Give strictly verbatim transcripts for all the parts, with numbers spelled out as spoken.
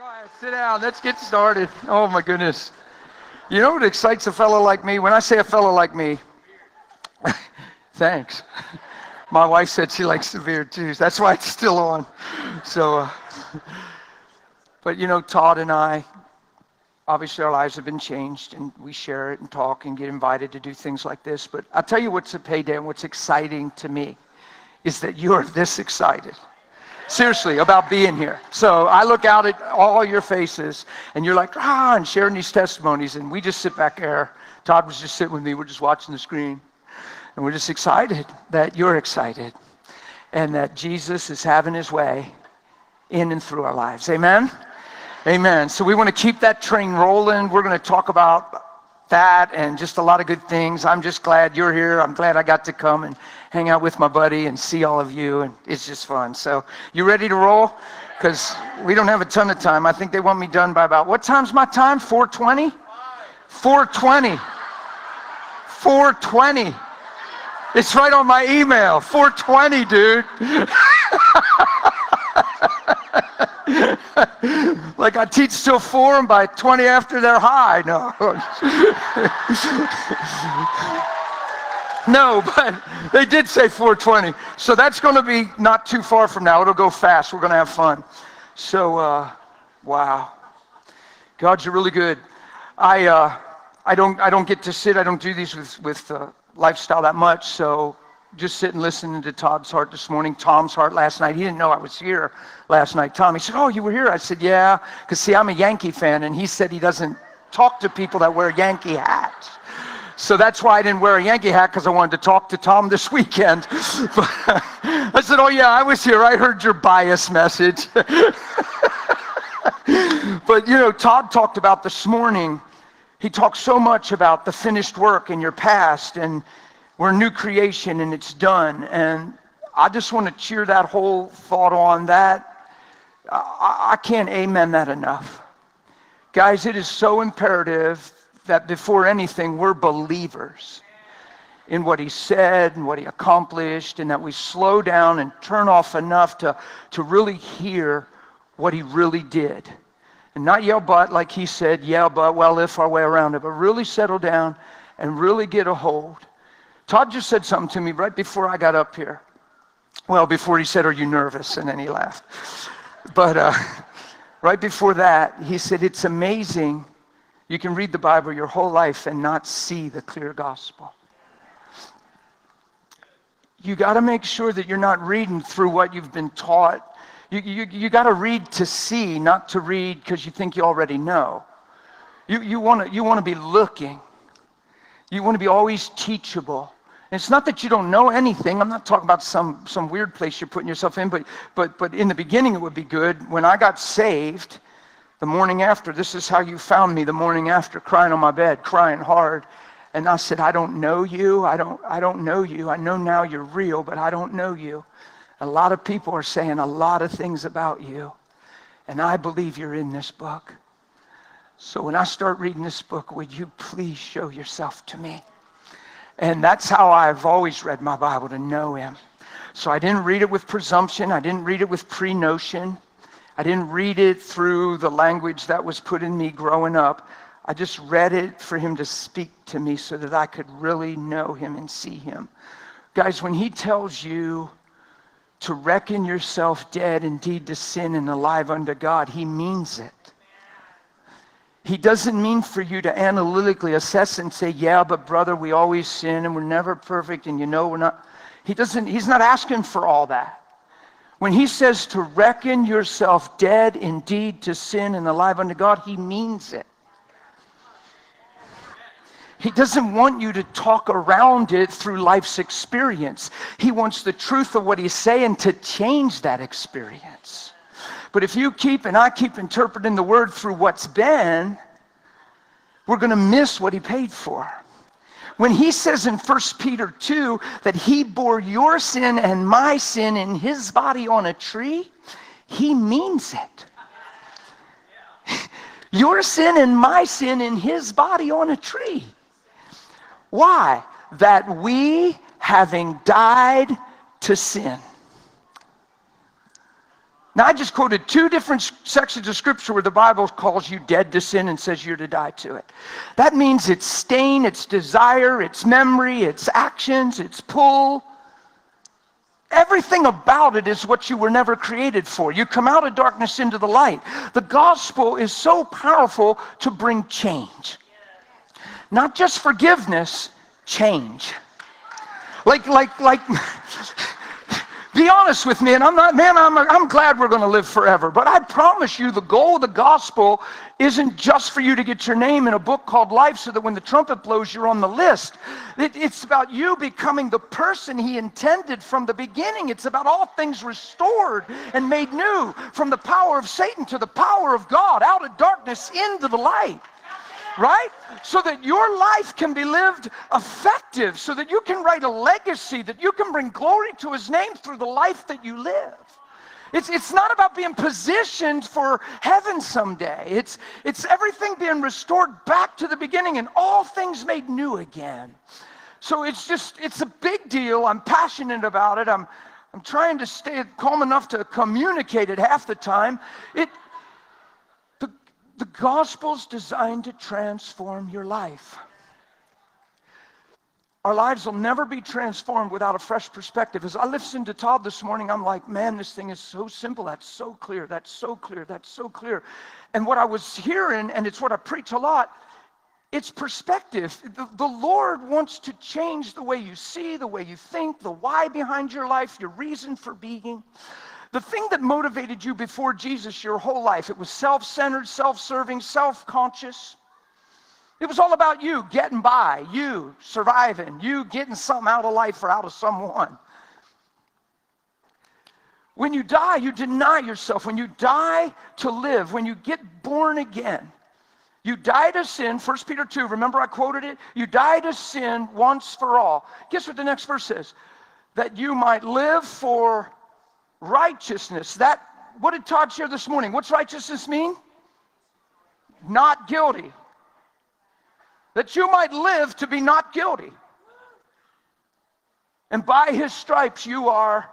right, sit down. Let's get started. Oh my goodness. You know what excites a fellow like me? When I say a fellow like me, thanks. My wife said she likes the beard too. That's why it's still on. So, uh, but you know, Todd and I, obviously our lives have been changed, and we share it and talk and get invited to do things like this. But I'll tell you what's a payday and what's exciting to me is that you're this excited. Seriously, about being here. So I look out at all your faces, and you're like, ah, and sharing these testimonies, and we just sit back there. Todd was just sitting with me. We're just watching the screen, and we're just excited that you're excited, and that Jesus is having his way in and through our lives. Amen? Amen. So we want to keep that train rolling. We're going to talk about that and just a lot of good things. I'm just glad you're here. I'm glad I got to come and hang out with my buddy and see all of you, and it's just fun. So you ready to roll? Because we don't have a ton of time. I think they want me done by about, what time's my time? four twenty? four twenty. four twenty. It's right on my email. four twenty, dude. Like I teach till four, and by twenty after they're high. No. No, but they did say four twenty. So that's going to be not too far from now. It'll go fast. We're going to have fun. So, uh, wow. God, you're really good. I uh, I don't I don't get to sit. I don't do these with, with uh, lifestyle that much. So just sit and listen to Todd's heart this morning, Tom's heart last night. He didn't know I was here last night. Tom, he said, oh, you were here? I said, yeah. Because, see, I'm a Yankee fan, and he said he doesn't talk to people that wear Yankee hats. So that's why I didn't wear a Yankee hat, because I wanted to talk to Tom this weekend. But I said, oh, yeah, I was here. I heard your bias message. But, you know, Todd talked about this morning, he talked so much about the finished work in your past, and we're a new creation, and it's done. And I just want to cheer that whole thought on that. I, I can't amen that enough. Guys, it is so imperative that before anything, we're believers in what he said and what he accomplished, and that we slow down and turn off enough to, to really hear what he really did. And not yell but, like he said, yeah, but, well, lift our way around it, but really settle down and really get a hold. Todd just said something to me right before I got up here. Well, before he said, are you nervous? And then he laughed. But uh, right before that, he said, it's amazing. You can read the Bible your whole life and not see the clear gospel. You got to make sure that you're not reading through what you've been taught. You, you, you got to read to see, not to read because you think you already know. You, you want to you want to be looking. You want to be always teachable. And it's not that you don't know anything. I'm not talking about some, some weird place you're putting yourself in, but, but, but in the beginning it would be good. When I got saved, the morning after, this is how you found me, the morning after, crying on my bed, crying hard. And I said, I don't know you. I don't, I don't know you. I know now you're real, but I don't know you. A lot of people are saying a lot of things about you. And I believe you're in this book. So when I start reading this book, would you please show yourself to me? And that's how I've always read my Bible, to know him. So I didn't read it with presumption. I didn't read it with pre-notion. I didn't read it through the language that was put in me growing up. I just read it for him to speak to me so that I could really know him and see him. Guys, when he tells you to reckon yourself dead indeed to sin and alive unto God, he means it. He doesn't mean for you to analytically assess and say, yeah, but brother, we always sin and we're never perfect, and you know we're not. He doesn't, he's not asking for all that. When he says to reckon yourself dead indeed to sin and alive unto God, he means it. He doesn't want you to talk around it through life's experience. He wants the truth of what he's saying to change that experience. But if you keep and I keep interpreting the word through what's been, we're going to miss what he paid for. When he says in First Peter two that he bore your sin and my sin in his body on a tree, he means it. Your sin and my sin in his body on a tree. Why? That we, having died to sin. Now, I just quoted two different sections of Scripture where the Bible calls you dead to sin and says you're to die to it. That means its stain, its desire, its memory, its actions, its pull. Everything about it is what you were never created for. You come out of darkness into the light. The gospel is so powerful to bring change. Not just forgiveness, change. Like, like, like... Be honest with me, and I'm not, man, I'm, I'm glad we're going to live forever. But I promise you, the goal of the gospel isn't just for you to get your name in a book called life so that when the trumpet blows, you're on the list. It, it's about you becoming the person he intended from the beginning. It's about all things restored and made new, from the power of Satan to the power of God, out of darkness into the light. Right? So that your life can be lived effective, so that you can write a legacy, that you can bring glory to his name through the life that you live. It's, it's not about being positioned for heaven someday. It's, it's everything being restored back to the beginning and all things made new again. So it's just, it's a big deal. I'm passionate about it. I'm, I'm trying to stay calm enough to communicate it half the time. It, The gospel's designed to transform your life. Our lives will never be transformed without a fresh perspective. As I listened to Todd this morning, I'm like, man, this thing is so simple. That's so clear. That's so clear. That's so clear. And what I was hearing, and it's what I preach a lot, it's perspective. The, the Lord wants to change the way you see, the way you think, the why behind your life, your reason for being. The thing that motivated you before Jesus your whole life, it was self-centered, self-serving, self-conscious. It was all about you getting by, you surviving, you getting something out of life or out of someone. When you die, you deny yourself. When you die to live, when you get born again, you die to sin. First Peter two, remember I quoted it? You die to sin once for all. Guess what the next verse says? That you might live for righteousness. That, what did Todd share this morning? What's righteousness mean? Not guilty. That you might live to be not guilty. And by his stripes you are.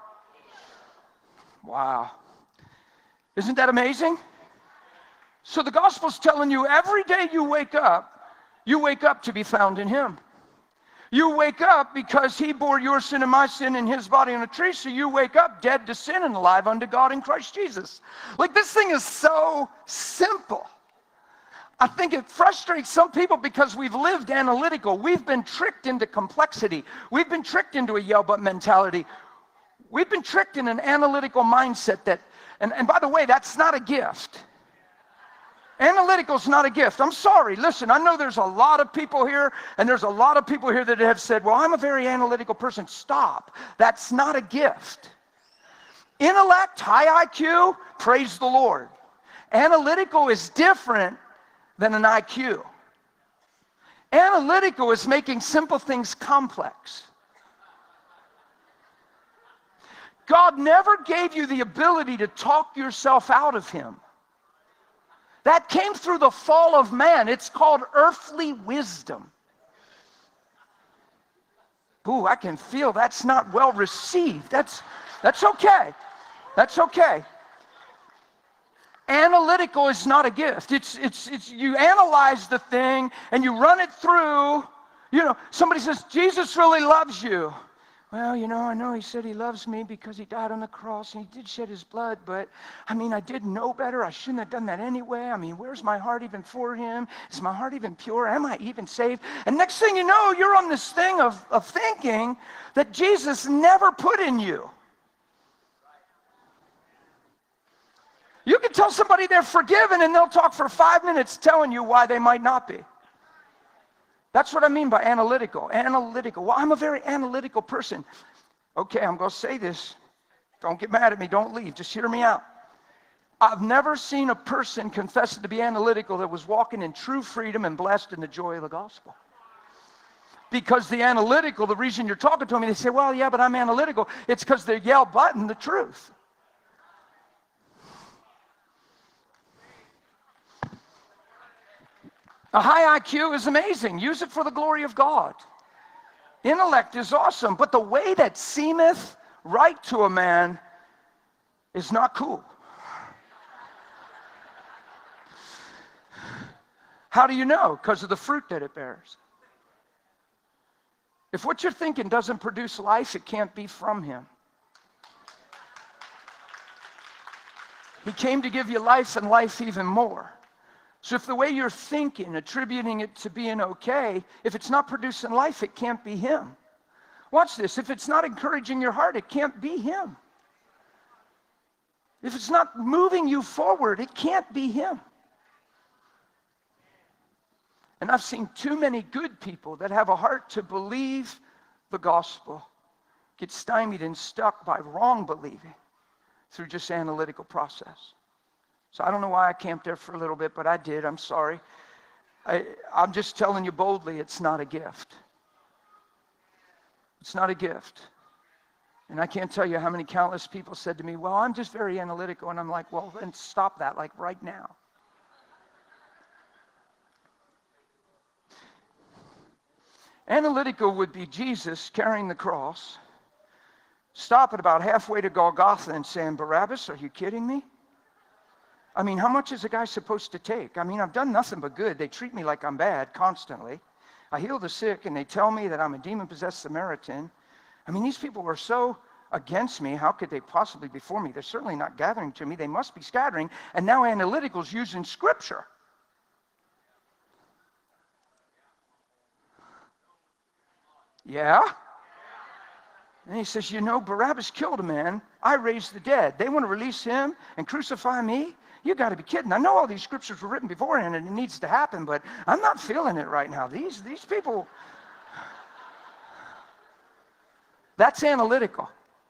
Wow. Isn't that amazing? So the gospel's telling you every day you wake up, you wake up to be found in him. You wake up because he bore your sin and my sin in his body on a tree, so you wake up dead to sin and alive unto God in Christ Jesus. Like, this thing is so simple. I think it frustrates some people because we've lived analytical. We've been tricked into complexity. We've been tricked into a yell but mentality. We've been tricked in an analytical mindset that, and, and by the way, that's not a gift. Analytical is not a gift. I'm sorry. Listen, I know there's a lot of people here, and there's a lot of people here that have said, well, I'm a very analytical person. Stop. That's not a gift. Intellect, high I Q, praise the Lord. Analytical is different than an I Q. Analytical is making simple things complex. God never gave you the ability to talk yourself out of him. That came through the fall of man. It's called earthly wisdom. Ooh, I can feel that's not well received. That's, that's okay. That's okay. Analytical is not a gift. It's, it's, it's, you analyze the thing and you run it through. You know, somebody says, Jesus really loves you. Well, you know, I know he said he loves me because he died on the cross and he did shed his blood, but I mean, I didn't know better. I shouldn't have done that anyway. I mean, where's my heart even for him? Is my heart even pure? Am I even saved? And next thing you know, you're on this thing of, of thinking that Jesus never put in you. You can tell somebody they're forgiven and they'll talk for five minutes telling you why they might not be. That's what I mean by analytical. Analytical. Well, I'm a very analytical person. Okay, I'm going to say this. Don't get mad at me. Don't leave. Just hear me out. I've never seen a person confess to be analytical that was walking in true freedom and blessed in the joy of the gospel. Because the analytical, the reason you're talking to them, they say, well, yeah, but I'm analytical. It's because they yell button the truth. A high I Q is amazing. Use it for the glory of God. Intellect is awesome, but the way that seemeth right to a man is not cool. How do you know? Because of the fruit that it bears. If what you're thinking doesn't produce life, it can't be from him. He came to give you life and life even more. So if the way you're thinking, attributing it to being okay, if it's not producing life, it can't be him. Watch this. If it's not encouraging your heart, it can't be him. If it's not moving you forward, it can't be him. And I've seen too many good people that have a heart to believe the gospel get stymied and stuck by wrong believing through just analytical process. So I don't know why I camped there for a little bit, but I did. I'm sorry. I, I'm just telling you boldly, it's not a gift. It's not a gift. And I can't tell you how many countless people said to me, well, I'm just very analytical. And I'm like, well, then stop that, like right now. Analytical would be Jesus carrying the cross, stop at about halfway to Golgotha and saying, Barabbas, are you kidding me? I mean, how much is a guy supposed to take? I mean, I've done nothing but good. They treat me like I'm bad constantly. I heal the sick, and they tell me that I'm a demon-possessed Samaritan. I mean, these people are so against me. How could they possibly be for me? They're certainly not gathering to me. They must be scattering. And now analytical's using Scripture. Yeah? And he says, you know, Barabbas killed a man. I raised the dead. They want to release him and crucify me? You got to be kidding. I know all these scriptures were written beforehand and it needs to happen, but I'm not feeling it right now. These, these people, that's analytical.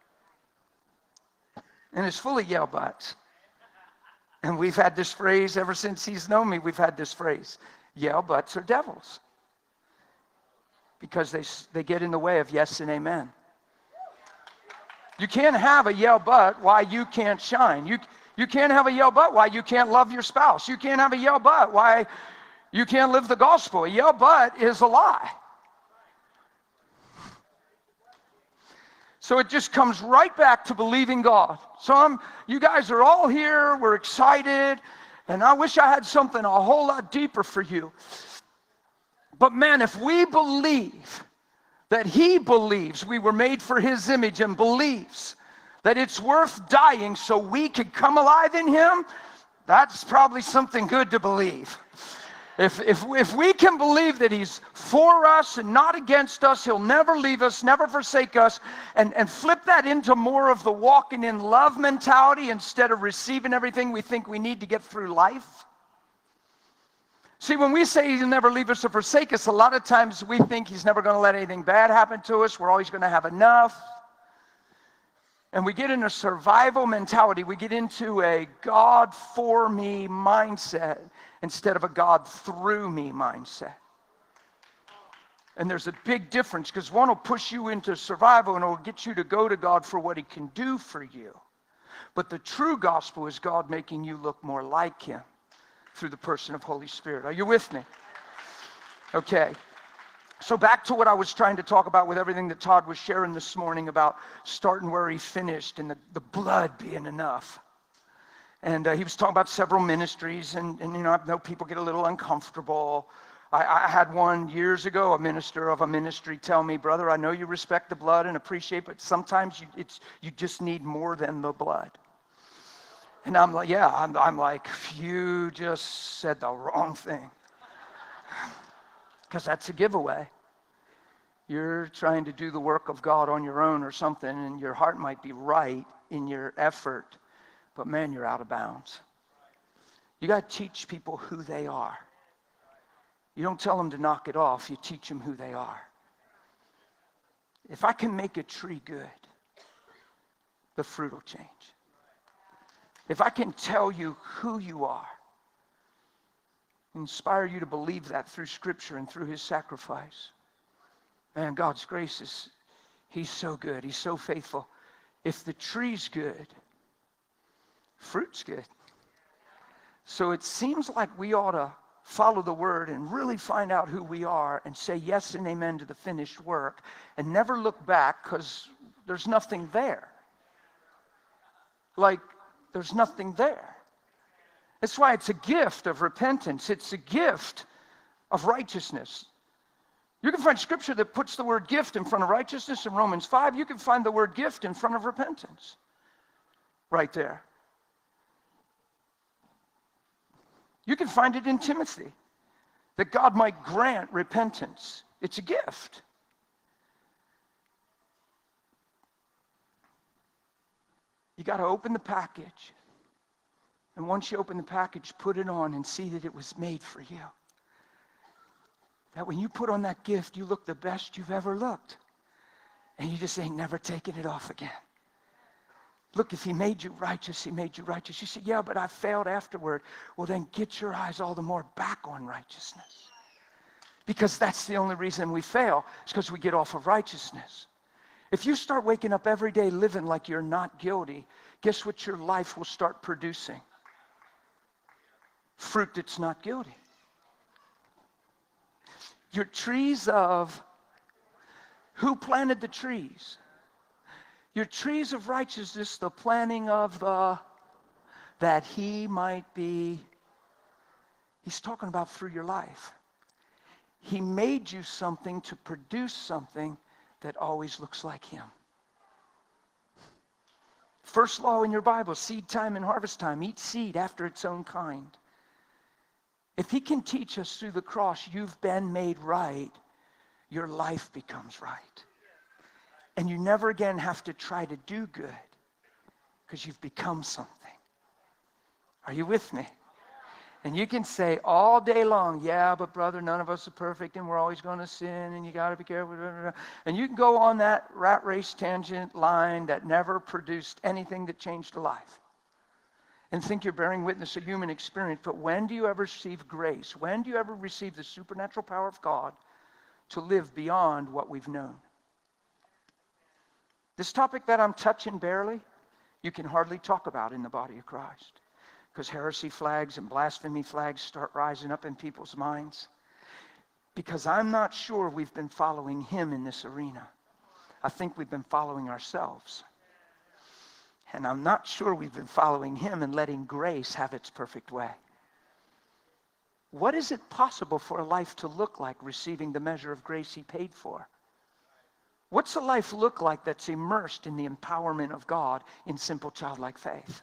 And it's full of yell butts. And we've had this phrase ever since he's known me. We've had this phrase, yell butts are devils. Because they, they get in the way of yes and amen. You can't have a yell but why you can't shine. You, you can't have a yell but why you can't love your spouse. You can't have a yell but why you can't live the gospel. A yell but is a lie. So it just comes right back to believing God. So I'm, you guys are all here, we're excited, and I wish I had something a whole lot deeper for you. But man, if we believe that he believes we were made for his image and believes that it's worth dying so we could come alive in him, that's probably something good to believe. If, if, if we can believe that he's for us and not against us, he'll never leave us, never forsake us, and, and flip that into more of the walking in love mentality instead of receiving everything we think we need to get through life. See, when we say he'll never leave us or forsake us, a lot of times we think he's never going to let anything bad happen to us. We're always going to have enough. And we get in a survival mentality. We get into a God for me mindset instead of a God through me mindset. And there's a big difference because one will push you into survival and it will get you to go to God for what he can do for you. But the true gospel is God making you look more like him through the person of Holy Spirit. Are you with me? Okay. So back to what I was trying to talk about with everything that Todd was sharing this morning about starting where he finished and the, the blood being enough. And uh, he was talking about several ministries, and, and you know, I know people get a little uncomfortable. I, I had one years ago, a minister of a ministry tell me, brother, I know you respect the blood and appreciate, but sometimes you, it's, you just need more than the blood. And I'm like, yeah, I'm, I'm like, you just said the wrong thing. Because that's a giveaway. You're trying to do the work of God on your own or something, and your heart might be right in your effort, but man, you're out of bounds. You got to teach people who they are. You don't tell them to knock it off, you teach them who they are. If I can make a tree good, the fruit will change. If I can tell you who you are, inspire you to believe that through Scripture and through his sacrifice. Man, God's grace is, he's so good. He's so faithful. If the tree's good, fruit's good. So it seems like we ought to follow the word and really find out who we are and say yes and amen to the finished work and never look back because there's nothing there. Like, there's nothing there. That's why it's a gift of repentance. It's a gift of righteousness. You can find scripture that puts the word gift in front of righteousness in Romans five. You can find the word gift in front of repentance right there. You can find it in Timothy, that God might grant repentance. It's a gift. You got to open the package. And once you open the package, put it on and see that it was made for you. That when you put on that gift, you look the best you've ever looked. And you just ain't never taking it off again. Look, if he made you righteous, he made you righteous. You say, yeah, but I failed afterward. Well, then get your eyes all the more back on righteousness. Because that's the only reason we fail. It's because we get off of righteousness. If you start waking up every day living like you're not guilty, guess what your life will start producing? Fruit that's not guilty. Your trees of, who planted the trees? Your trees of righteousness, the planting of the, that he might be, he's talking about through your life. He made you something to produce something that always looks like him. First law in your Bible, seed time and harvest time. Eat seed after its own kind. If he can teach us through the cross, you've been made right, your life becomes right. And you never again have to try to do good because you've become something. Are you with me? And you can say all day long, yeah, but brother, none of us are perfect and we're always going to sin and you got to be careful. And you can go on that rat race tangent line that never produced anything that changed a life. And think you're bearing witness of human experience. But when do you ever receive grace? When do you ever receive the supernatural power of God to live beyond what we've known? This topic that I'm touching barely, you can hardly talk about in the body of Christ. Because heresy flags and blasphemy flags start rising up in people's minds. Because I'm not sure we've been following him in this arena. I think we've been following ourselves. And I'm not sure we've been following him and letting grace have its perfect way. What is it possible for a life to look like receiving the measure of grace he paid for? What's a life look like that's immersed in the empowerment of God in simple childlike faith?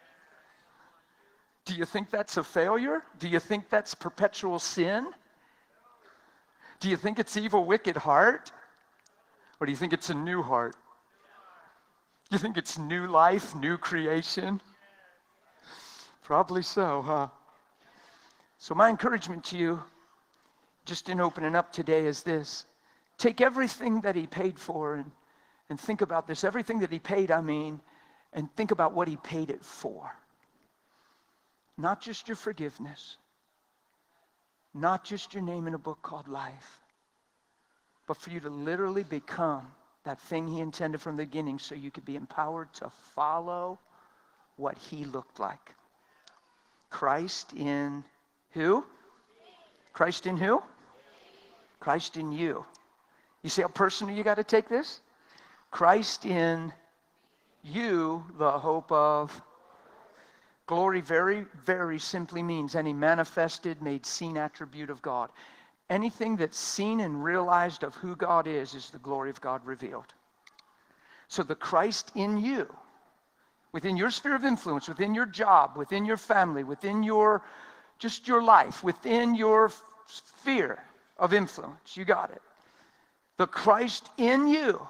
Do you think that's a failure? Do you think that's perpetual sin? Do you think it's evil, wicked heart? Or do you think it's a new heart? You think it's new life, new creation? Probably so, huh? So my encouragement to you, just in opening up today, is this. Take everything that he paid for and, and think about this. Everything that he paid, I mean, and think about what he paid it for. Not just your forgiveness. Not just your name in a book called life. But for you to literally become that thing he intended from the beginning so you could be empowered to follow what he looked like. Christ in who? Christ in who? Christ in you. You see how personal you got to take this? Christ in you, the hope of glory. Very, very simply means any manifested, made seen attribute of God. Anything that's seen and realized of who God is, is the glory of God revealed. So the Christ in you, within your sphere of influence, within your job, within your family, within your, just your life, within your sphere of influence, you got it. The Christ in you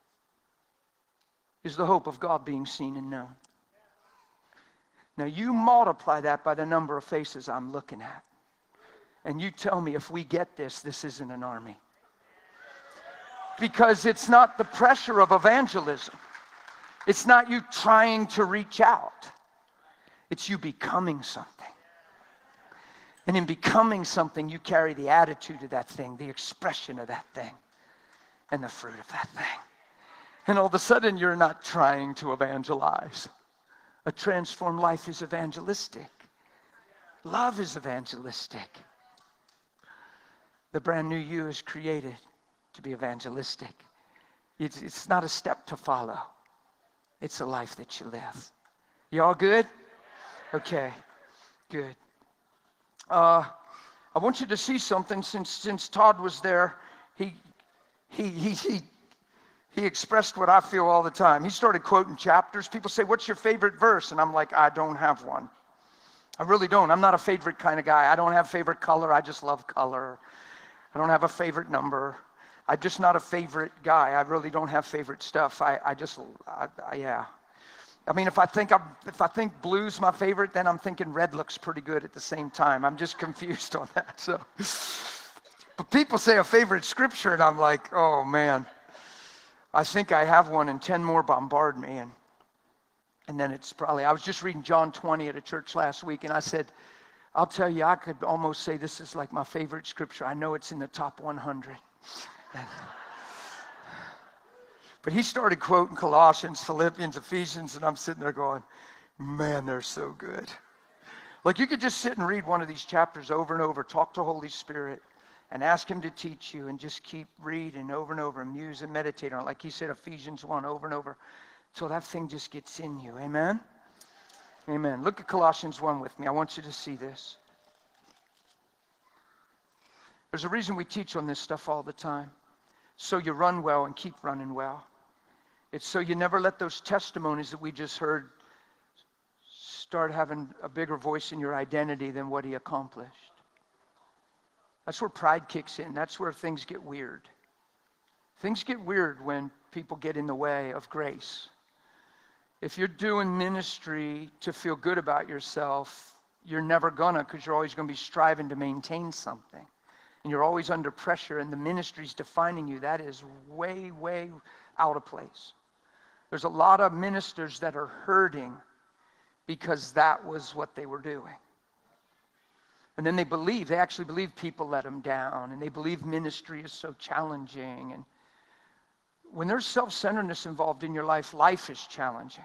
is the hope of God being seen and known. Now you multiply that by the number of faces I'm looking at. And you tell me if we get this, this isn't an army. Because it's not the pressure of evangelism. It's not you trying to reach out. It's you becoming something. And in becoming something, you carry the attitude of that thing, the expression of that thing, and the fruit of that thing. And all of a sudden, you're not trying to evangelize. A transformed life is evangelistic. Love is evangelistic. The brand new you is created to be evangelistic. It's, it's not a step to follow. It's a life that you live. You all good? Okay, good. Uh, I want you to see something. Since since Todd was there, he he he he he expressed what I feel all the time. He started quoting chapters. People say, "What's your favorite verse?" And I'm like, I don't have one. I really don't. I'm not a favorite kind of guy. I don't have favorite color. I just love color. I don't have a favorite number. I'm just not a favorite guy. I really don't have favorite stuff. I, I just, I, I, yeah. I mean, if I think I'm, if I think blue's my favorite, then I'm thinking red looks pretty good at the same time. I'm just confused on that. So, but people say a favorite scripture, and I'm like, oh man, I think I have one, and ten more bombard me, and and then it's probably. I was just reading John twenty at a church last week, and I said, I'll tell you, I could almost say this is like my favorite scripture. I know it's in the top one hundred. But he started quoting Colossians, Philippians, Ephesians, and I'm sitting there going, man, they're so good. Like you could just sit and read one of these chapters over and over, talk to Holy Spirit, and ask him to teach you, and just keep reading over and over, and muse and meditate on it. Like he said, Ephesians one, over and over, until that thing just gets in you. Amen? Amen. Look at Colossians one with me. I want you to see this. There's a reason we teach on this stuff all the time. So you run well and keep running well. It's so you never let those testimonies that we just heard start having a bigger voice in your identity than what he accomplished. That's where pride kicks in. That's where things get weird. Things get weird when people get in the way of grace. If you're doing ministry to feel good about yourself, you're never gonna, because you're always gonna be striving to maintain something. And you're always under pressure, and the ministry's defining you. That is way, way out of place. There's a lot of ministers that are hurting because that was what they were doing. And then they believe, they actually believe people let them down, and they believe ministry is so challenging. And when there's self-centeredness involved in your life, life is challenging.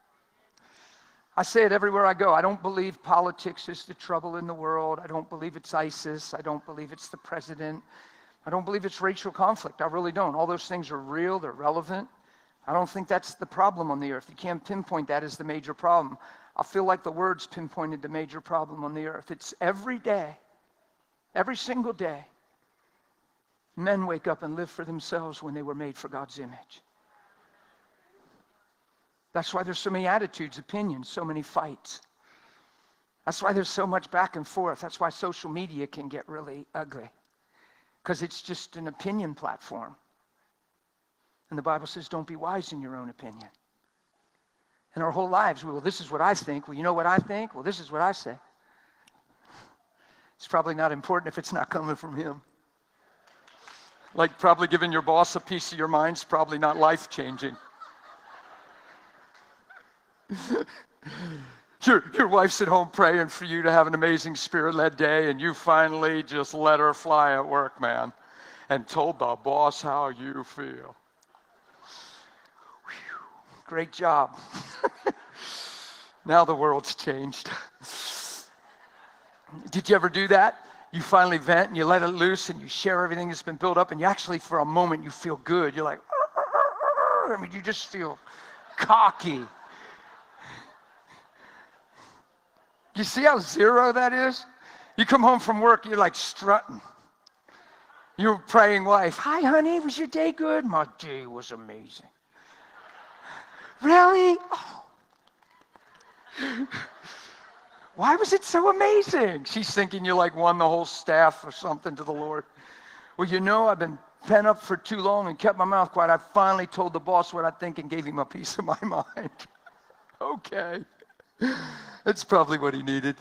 I say it everywhere I go. I don't believe politics is the trouble in the world. I don't believe it's ISIS. I don't believe it's the president. I don't believe it's racial conflict. I really don't. All those things are real. They're relevant. I don't think that's the problem on the earth. You can't pinpoint that as the major problem. I feel like the words pinpointed the major problem on the earth. It's every day, every single day, men wake up and live for themselves when they were made for God's image. That's why there's so many attitudes, opinions, so many fights. That's why there's so much back and forth. That's why social media can get really ugly, because it's just an opinion platform. And the Bible says, don't be wise in your own opinion. And our whole lives, well, this is what I think. Well, you know what I think? Well, this is what I say. It's probably not important if it's not coming from him. Like probably giving your boss a piece of your mind's probably not life-changing. Your, your wife's at home praying for you to have an amazing spirit-led day, and you finally just let her fly at work, man, and told the boss how you feel. Whew, great job. Now the world's changed. Did you ever do that? You finally vent and you let it loose and you share everything that's been built up, and you actually, for a moment, you feel good. You're like, I mean, you just feel cocky. You see how zero that is? You come home from work, you're like strutting. Your praying wife, hi honey, was your day good? My day was amazing. Really? Oh. Why was it so amazing? She's thinking you like won the whole staff or something to the Lord. Well, you know, I've been pent up for too long and kept my mouth quiet. I finally told the boss what I think and gave him a piece of my mind. Okay. That's probably what he needed.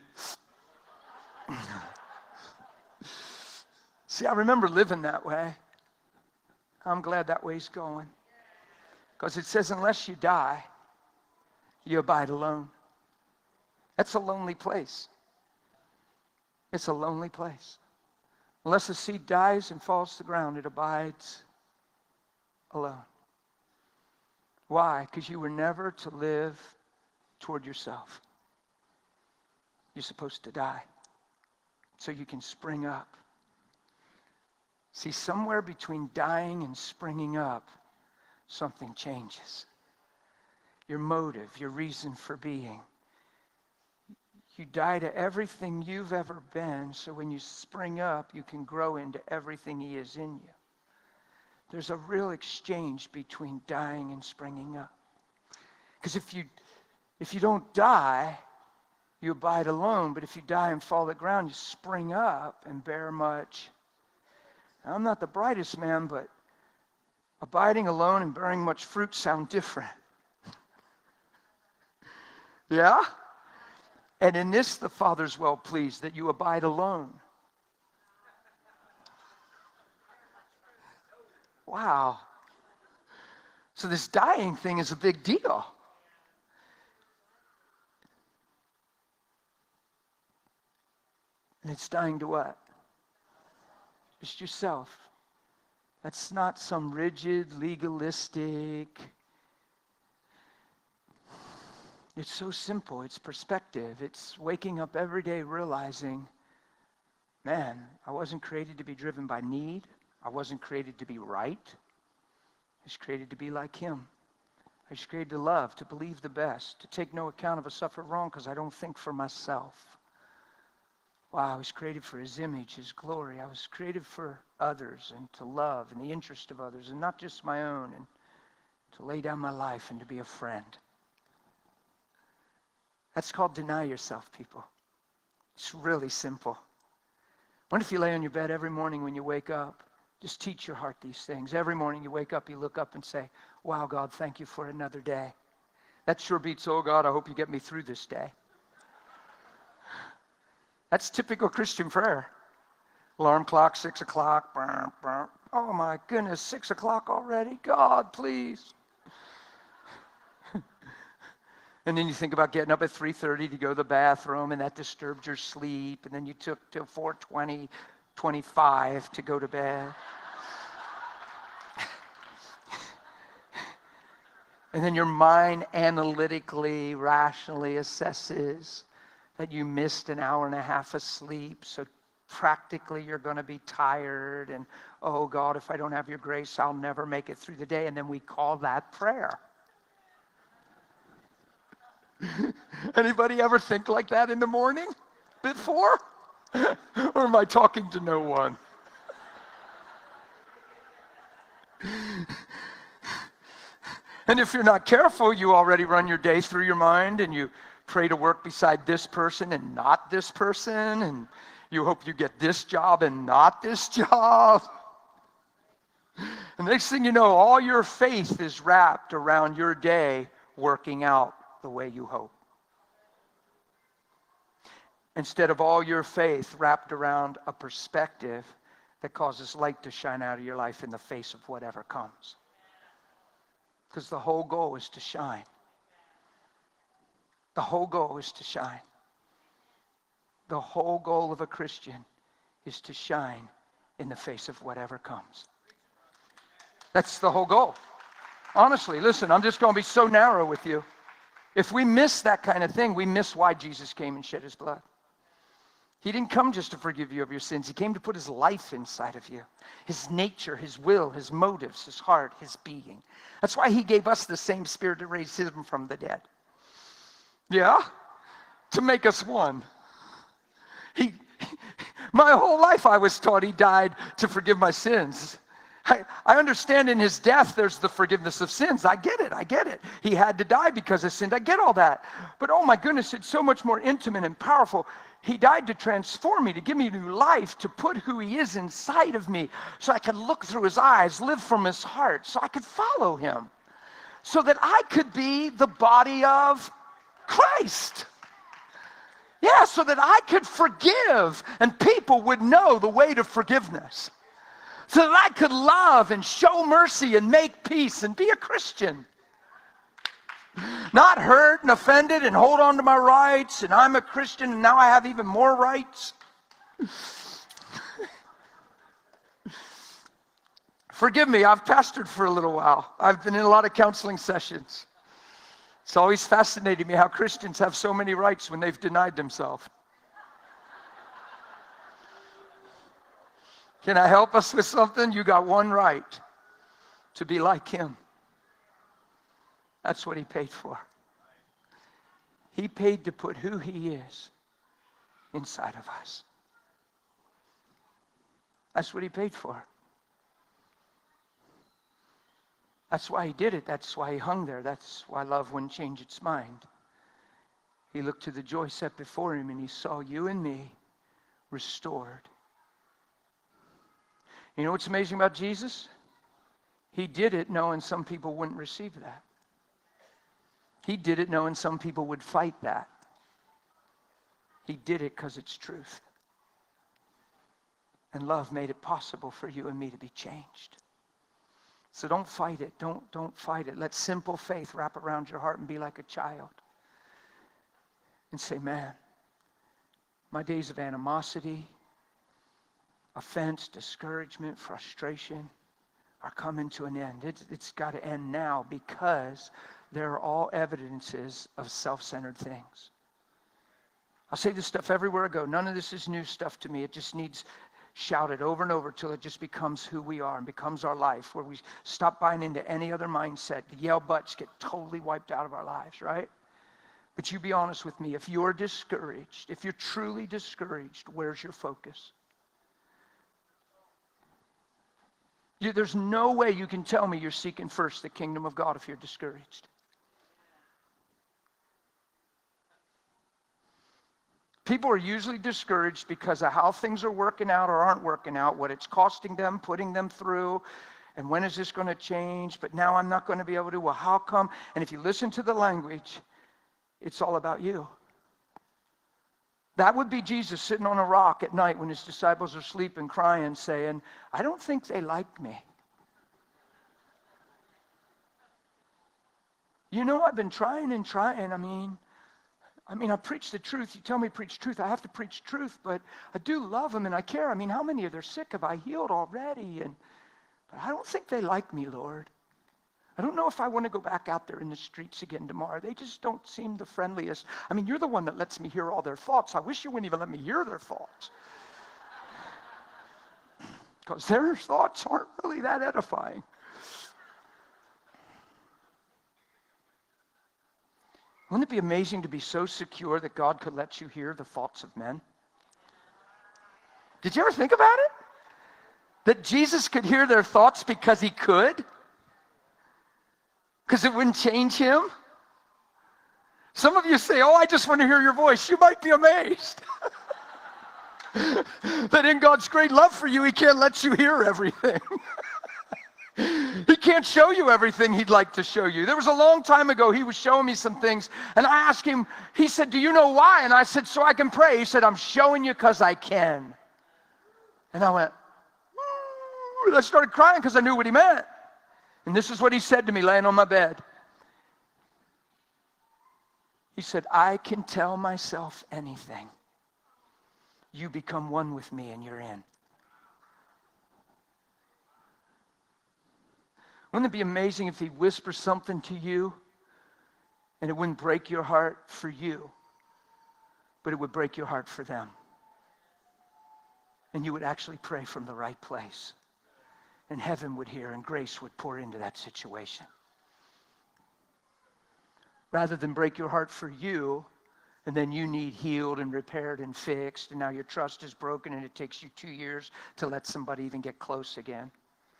See, I remember living that way. I'm glad that way's going. Because it says, unless you die, you abide alone. That's a lonely place. It's a lonely place. Unless the seed dies and falls to the ground, it abides alone. Why? Because you were never to live toward yourself. You're supposed to die so you can spring up. See, somewhere between dying and springing up, something changes. Your motive, your reason for being. You die to everything you've ever been, so when you spring up, you can grow into everything he is in you. There's a real exchange between dying and springing up. Because if you if you don't die, you abide alone. But if you die and fall to the ground, you spring up and bear much. Now, I'm not the brightest man, but abiding alone and bearing much fruit sound different. Yeah? And in this, the Father's well pleased, that you abide alone. Wow. So this dying thing is a big deal. And it's dying to what? Just yourself. That's not some rigid, legalistic. It's so simple. It's perspective. It's waking up every day realizing, man, I wasn't created to be driven by need. I wasn't created to be right. I was created to be like him. I was created to love, to believe the best, to take no account of a suffered wrong because I don't think for myself. Wow, I was created for his image, his glory. I was created for others and to love in the interest of others and not just my own, and to lay down my life and to be a friend. That's called deny yourself, people. It's really simple. What if you lay on your bed every morning when you wake up? Just teach your heart these things. Every morning you wake up, you look up and say, wow, God, thank you for another day. That sure beats, oh God, I hope you get me through this day. That's typical Christian prayer. Alarm clock, six o'clock. Burr, burr. Oh my goodness, six o'clock already? God, please. And then you think about getting up at three thirty to go to the bathroom, and that disturbed your sleep. And then you took till four twenty, twenty-five to go to bed. And then your mind analytically, rationally assesses that you missed an hour and a half of sleep, so practically you're going to be tired, and oh God, if I don't have your grace, I'll never make it through the day. And then we call that prayer. Anybody ever think like that in the morning before? Or am I talking to no one? And if you're not careful, you already run your day through your mind, and you pray to work beside this person and not this person, and you hope you get this job and not this job. And the next thing you know, all your faith is wrapped around your day working out the way you hope, instead of all your faith wrapped around a perspective that causes light to shine out of your life in the face of whatever comes. Because the whole goal is to shine. The whole goal is to shine. The whole goal of a Christian is to shine in the face of whatever comes. That's the whole goal. Honestly, listen, I'm just going to be so narrow with you. If we miss that kind of thing, we miss why Jesus came and shed his blood. He didn't come just to forgive you of your sins. He came to put his life inside of you. His nature, his will, his motives, his heart, his being. That's why he gave us the same spirit that raised him from the dead. Yeah? To make us one. He, my whole life I was taught he died to forgive my sins. I, I understand in his death there's the forgiveness of sins. I get it. I get it. He had to die because of sin. I get all that. But oh my goodness, it's so much more intimate and powerful. He died to transform me, to give me new life, to put who he is inside of me so I could look through his eyes, live from his heart, so I could follow him, so that I could be the body of Christ. Yeah, so that I could forgive and people would know the way to forgiveness. So that I could love and show mercy and make peace and be a Christian. Not hurt and offended and hold on to my rights, and I'm a Christian and now I have even more rights. Forgive me, I've pastored for a little while. I've been in a lot of counseling sessions. It's always fascinated me how Christians have so many rights when they've denied themselves. Can I help us with something? You got one right, to be like him. That's what he paid for. He paid to put who he is inside of us. That's what he paid for. That's why he did it. That's why he hung there. That's why love wouldn't change its mind. He looked to the joy set before him and he saw you and me restored. You know what's amazing about Jesus? He did it knowing some people wouldn't receive that. He did it knowing some people would fight that. He did it because it's truth. And love made it possible for you and me to be changed. So don't fight it. Don't, don't fight it. Let simple faith wrap around your heart and be like a child. And say, man, my days of animosity, offense, discouragement, frustration are coming to an end. It's, it's got to end now because they're all evidences of self-centered things. I'll say this stuff everywhere I go. None of this is new stuff to me. It just needs shouted over and over till it just becomes who we are and becomes our life, where we stop buying into any other mindset. The yell butts get totally wiped out of our lives, right? But you be honest with me. If you're discouraged, if you're truly discouraged, where's your focus? You, there's no way you can tell me you're seeking first the kingdom of God if you're discouraged. People are usually discouraged because of how things are working out or aren't working out, what it's costing them, putting them through, and when is this going to change? But now I'm not going to be able to. Well, how come? And if you listen to the language, it's all about you. That would be Jesus sitting on a rock at night when his disciples are sleeping, crying, saying, I don't think they like me. You know, I've been trying and trying. I mean, I mean, I preach the truth. You tell me preach truth. I have to preach truth, but I do love them and I care. I mean, how many of them are sick have I healed already? And but I don't think they like me, Lord. I don't know if I want to go back out there in the streets again tomorrow. They just don't seem the friendliest. I mean, you're the one that lets me hear all their thoughts. I wish you wouldn't even let me hear their thoughts. Because their thoughts aren't really that edifying. Wouldn't it be amazing to be so secure that God could let you hear the thoughts of men? Did you ever think about it? That Jesus could hear their thoughts because he could? Because it wouldn't change him? Some of you say, oh, I just want to hear your voice. You might be amazed. That in God's great love for you, he can't let you hear everything. He can't show you everything he'd like to show you. There was a long time ago, he was showing me some things, and I asked him, he said, do you know why? And I said, so I can pray. He said, I'm showing you because I can. And I went, and I started crying because I knew what he meant. And this is what he said to me laying on my bed. He said, I can tell myself anything. You become one with me and you're in. Wouldn't it be amazing if he whispered something to you and it wouldn't break your heart for you, but it would break your heart for them? And you would actually pray from the right place. And heaven would hear and grace would pour into that situation. Rather than break your heart for you, and then you need healed and repaired and fixed, and now your trust is broken and it takes you two years to let somebody even get close again.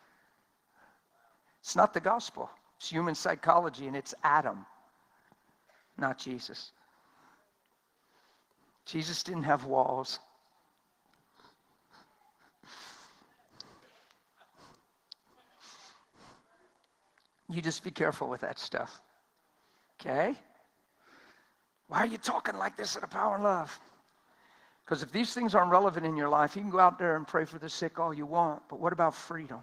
It's not the gospel. It's human psychology, and it's Adam, not Jesus. Jesus didn't have walls. You just be careful with that stuff. Okay? Why are you talking like this in the power and love? Because if these things aren't relevant in your life, you can go out there and pray for the sick all you want, but what about freedom?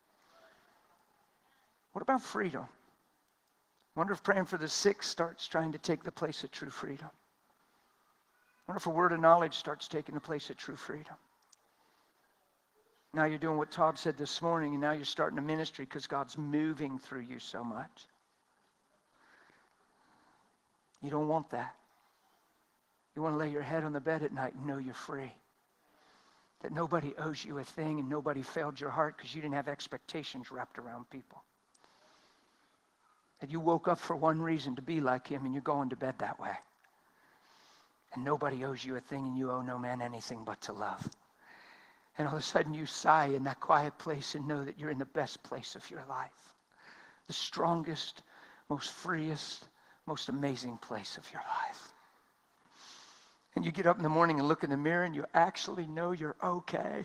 What about freedom? I wonder if praying for the sick starts trying to take the place of true freedom. I wonder if a word of knowledge starts taking the place of true freedom. Now you're doing what Todd said this morning, and now you're starting a ministry because God's moving through you so much. You don't want that. You want to lay your head on the bed at night and know you're free. That nobody owes you a thing and nobody failed your heart because you didn't have expectations wrapped around people. That you woke up for one reason, to be like him, and you're going to bed that way. And nobody owes you a thing, and you owe no man anything but to love. And all of a sudden you sigh in that quiet place and know that you're in the best place of your life. The strongest, most freest, most amazing place of your life. And you get up in the morning and look in the mirror and you actually know you're okay.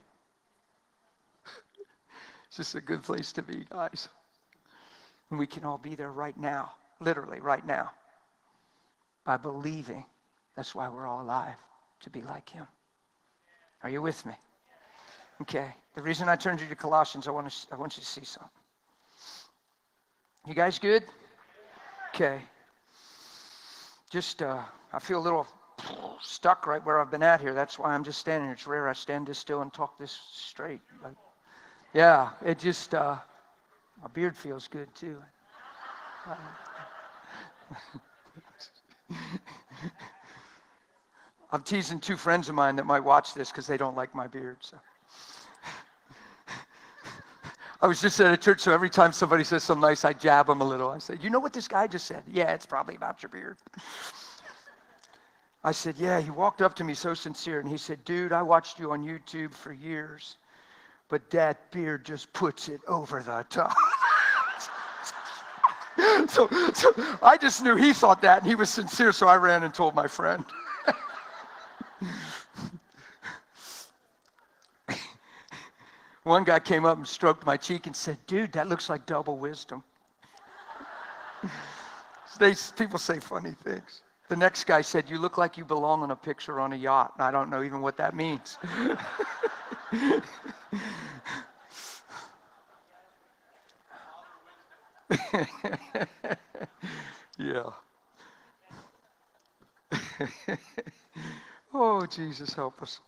It's just a good place to be, guys. And we can all be there right now, literally right now, by believing. That's why we're all alive, to be like him. Are you with me? Okay. The reason I turned you to Colossians, I want to, I want you to see something. You guys good? Okay. Just, uh, I feel a little stuck right where I've been at here. That's why I'm just standing here. It's rare I stand this still and talk this straight. But yeah, it just, uh, my beard feels good too. I'm teasing two friends of mine that might watch this because they don't like my beard. So. I was just at a church, so every time somebody says something nice, I jab them a little. I say, you know what this guy just said? Yeah, it's probably about your beard. I said, yeah, he walked up to me so sincere, and he said, dude, I watched you on YouTube for years, but that beard just puts it over the top. so, so I just knew he thought that, and he was sincere, so I ran and told my friend. One guy came up and stroked my cheek and said, dude, that looks like double wisdom. they, people say funny things. The next guy said, you look like you belong on a picture on a yacht. And I don't know even what that means. Yeah. Oh, Jesus, help us.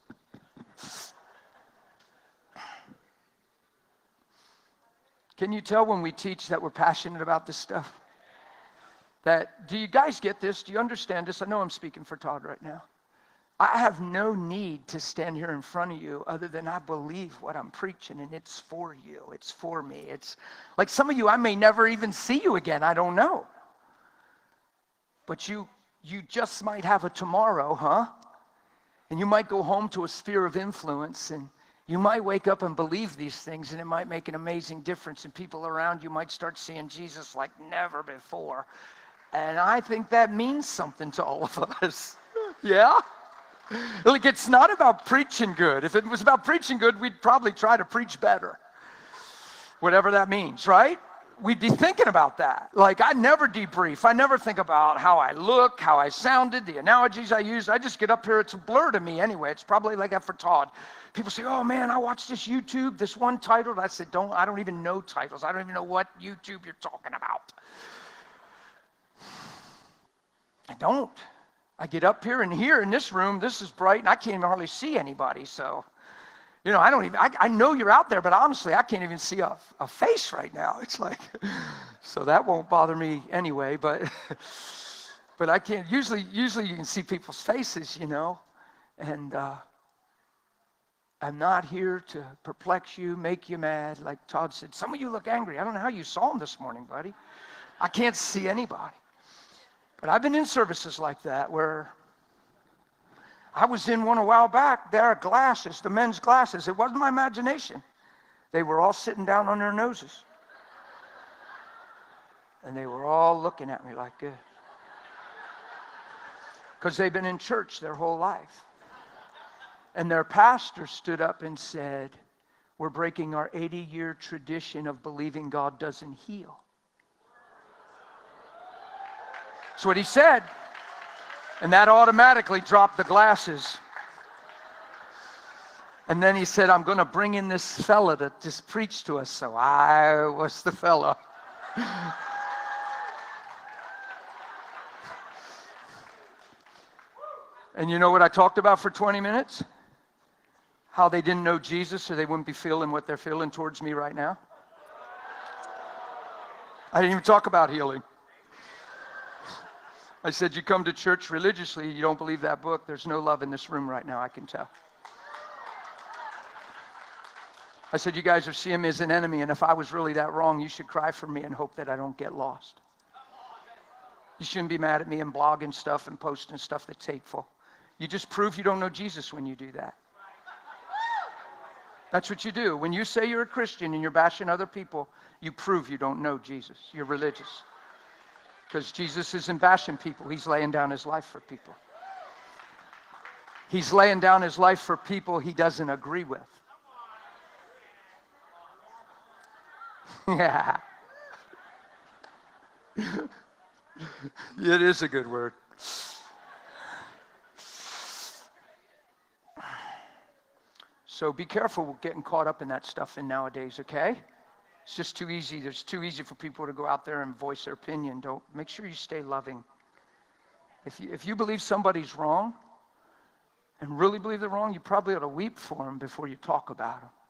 Can you tell when we teach that we're passionate about this stuff? That, do you guys get this? Do you understand this? I know I'm speaking for Todd right now. I have no need to stand here in front of you other than I believe what I'm preaching, and it's for you. It's for me. It's like some of you, I may never even see you again. I don't know. But you, you just might have a tomorrow, huh? And you might go home to a sphere of influence, and you might wake up and believe these things, and it might make an amazing difference, and people around you might start seeing Jesus like never before. And I think that means something to all of us. Yeah? Like, it's not about preaching good. If it was about preaching good, we'd probably try to preach better. Whatever that means, right? We'd be thinking about that. Like, I never debrief. I never think about how I look, how I sounded, the analogies I used. I just get up here. It's a blur to me anyway. It's probably like that for Todd. People say, oh man, I watched this YouTube, this one title. I said, don't, I don't even know titles. I don't even know what YouTube you're talking about. I don't. I get up here, and here in this room, this is bright, and I can't even hardly see anybody. So, you know, I don't even, I, I know you're out there, but honestly, I can't even see a, a face right now. It's like, so that won't bother me anyway, but, but I can't, usually, usually you can see people's faces, you know, and uh, I'm not here to perplex you, make you mad. Like Todd said, some of you look angry. I don't know how you saw him this morning, buddy. I can't see anybody. But I've been in services like that where I was in one a while back. There are glasses, the men's glasses. It wasn't my imagination. They were all sitting down on their noses. And they were all looking at me like this. Because they've been in church their whole life. And their pastor stood up and said, we're breaking our eighty-year tradition of believing God doesn't heal. That's what he said. And that automatically dropped the glasses. And then he said, I'm going to bring in this fella to just preach to us. So I was the fella. And you know what I talked about for twenty minutes? How they didn't know Jesus, so they wouldn't be feeling what they're feeling towards me right now. I didn't even talk about healing. I said, you come to church religiously, you don't believe that book, there's no love in this room right now, I can tell. I said, you guys are seeing me as an enemy, and if I was really that wrong, you should cry for me and hope that I don't get lost. You shouldn't be mad at me and blogging stuff and posting stuff that's hateful. You just prove you don't know Jesus when you do that. That's what you do. When you say you're a Christian and you're bashing other people, you prove you don't know Jesus. You're religious. Because Jesus isn't bashing people. He's laying down his life for people. He's laying down his life for people he doesn't agree with. Yeah. It is a good word. So be careful with getting caught up in that stuff in nowadays, okay? It's just too easy. It's too easy for people to go out there and voice their opinion. Don't make sure you stay loving. If you if you believe somebody's wrong and really believe they're wrong, you probably ought to weep for them before you talk about them.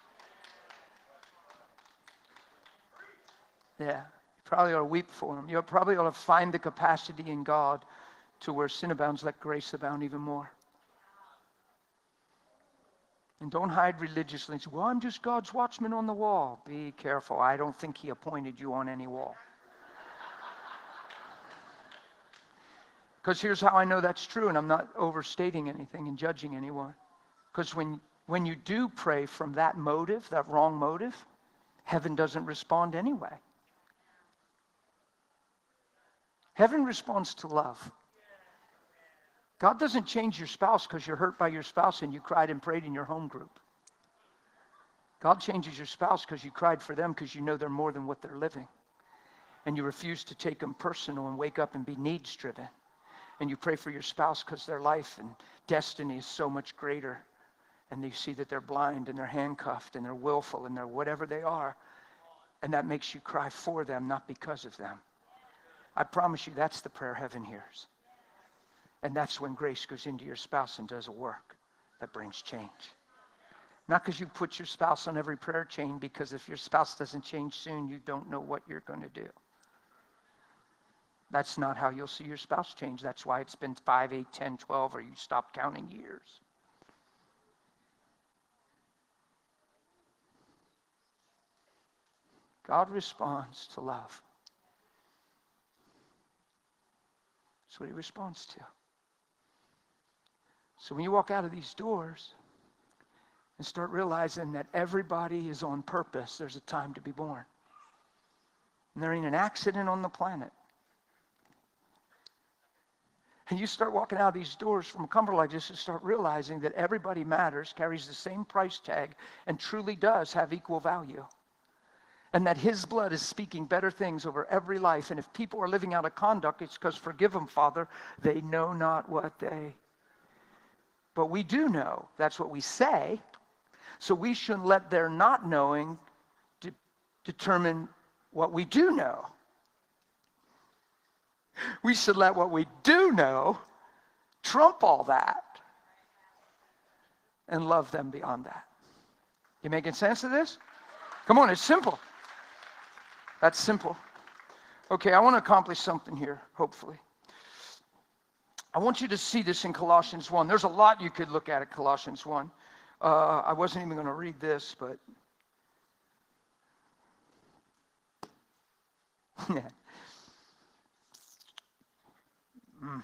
Yeah, you probably ought to weep for them. You probably ought to find the capacity in God to where sin abounds, let grace abound even more. And don't hide religiously and say, well, I'm just God's watchman on the wall. Be careful. I don't think he appointed you on any wall. Because here's how I know that's true, and I'm not overstating anything and judging anyone. Because when, when you do pray from that motive, that wrong motive, heaven doesn't respond anyway. Heaven responds to love. God doesn't change your spouse because you're hurt by your spouse and you cried and prayed in your home group. God changes your spouse because you cried for them because you know they're more than what they're living. And you refuse to take them personal and wake up and be needs driven. And you pray for your spouse because their life and destiny is so much greater. And you see that they're blind and they're handcuffed and they're willful and they're whatever they are. And that makes you cry for them, not because of them. I promise you that's the prayer heaven hears. And that's when grace goes into your spouse and does a work that brings change. Not because you put your spouse on every prayer chain, because if your spouse doesn't change soon, you don't know what you're going to do. That's not how you'll see your spouse change. That's why it's been five, eight, ten, twelve, or you stop counting years. God responds to love. That's what he responds to. So when you walk out of these doors and start realizing that everybody is on purpose, there's a time to be born. And there ain't an accident on the planet. And you start walking out of these doors from a comfort like this and start realizing that everybody matters, carries the same price tag, and truly does have equal value. And that his blood is speaking better things over every life. And if people are living out of conduct, it's because, forgive them, Father, they know not what they... But we do know. That's what we say. So we shouldn't let their not knowing de- determine what we do know. We should let what we do know trump all that and love them beyond that. You making sense of this? Come on, it's simple. That's simple. Okay, I want to accomplish something here, hopefully. I want you to see this in Colossians one. There's a lot you could look at at Colossians one. Uh, I wasn't even going to read this, but... mm.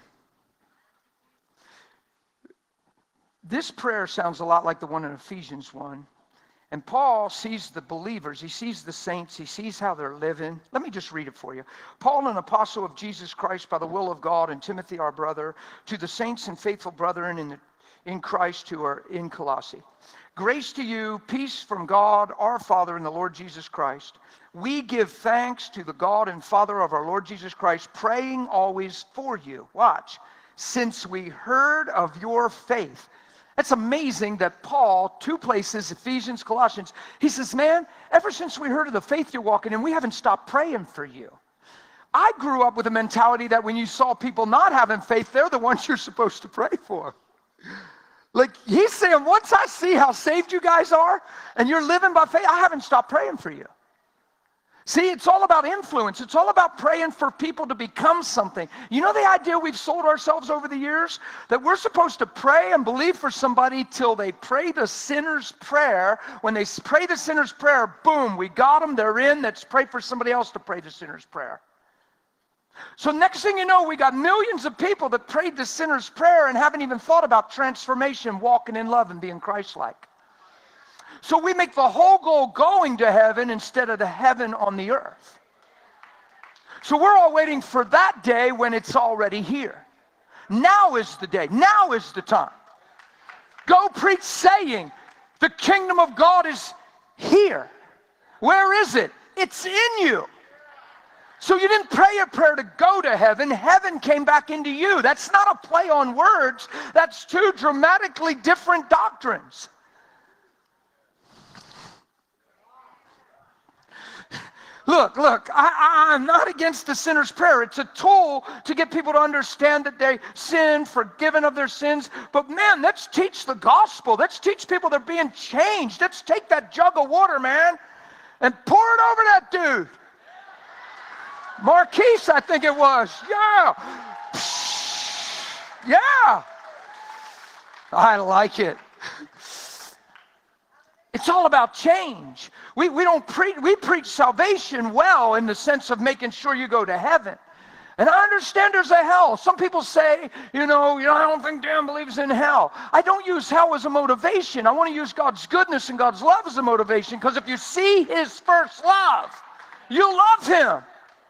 This prayer sounds a lot like the one in Ephesians one. And Paul sees the believers, he sees the saints, he sees how they're living. Let me just read it for you. Paul, an apostle of Jesus Christ by the will of God, and Timothy, our brother, to the saints and faithful brethren in, the, in Christ who are in Colossae. Grace to you, peace from God, our Father, and the Lord Jesus Christ. We give thanks to the God and Father of our Lord Jesus Christ, praying always for you. Watch. Since we heard of your faith. It's amazing that Paul, two places, Ephesians, Colossians, he says, man, ever since we heard of the faith you're walking in, we haven't stopped praying for you. I grew up with a mentality that when you saw people not having faith, they're the ones you're supposed to pray for. Like, he's saying, once I see how saved you guys are, and you're living by faith, I haven't stopped praying for you. See, it's all about influence. It's all about praying for people to become something. You know the idea we've sold ourselves over the years? That we're supposed to pray and believe for somebody till they pray the sinner's prayer. When they pray the sinner's prayer, boom, we got them, they're in. Let's pray for somebody else to pray the sinner's prayer. So next thing you know, we got millions of people that prayed the sinner's prayer and haven't even thought about transformation, walking in love and being Christ-like. So we make the whole goal going to heaven instead of the heaven on the earth. So we're all waiting for that day when it's already here. Now is the day. Now is the time. Go preach saying, the kingdom of God is here. Where is it? It's in you. So you didn't pray a prayer to go to heaven. Heaven came back into you. That's not a play on words. That's two dramatically different doctrines. Look, look, I, I'm not against the sinner's prayer. It's a tool to get people to understand that they sin, forgiven of their sins. But man, let's teach the gospel. Let's teach people they're being changed. Let's take that jug of water, man, and pour it over that dude. Marquise, I think it was. Yeah. Yeah. I like it. It's all about change. We, we don't preach, we preach salvation well in the sense of making sure you go to heaven. And I understand there's a hell. Some people say, you know, you know, I don't think Dan believes in hell. I don't use hell as a motivation. I want to use God's goodness and God's love as a motivation, because if you see his first love, you love him.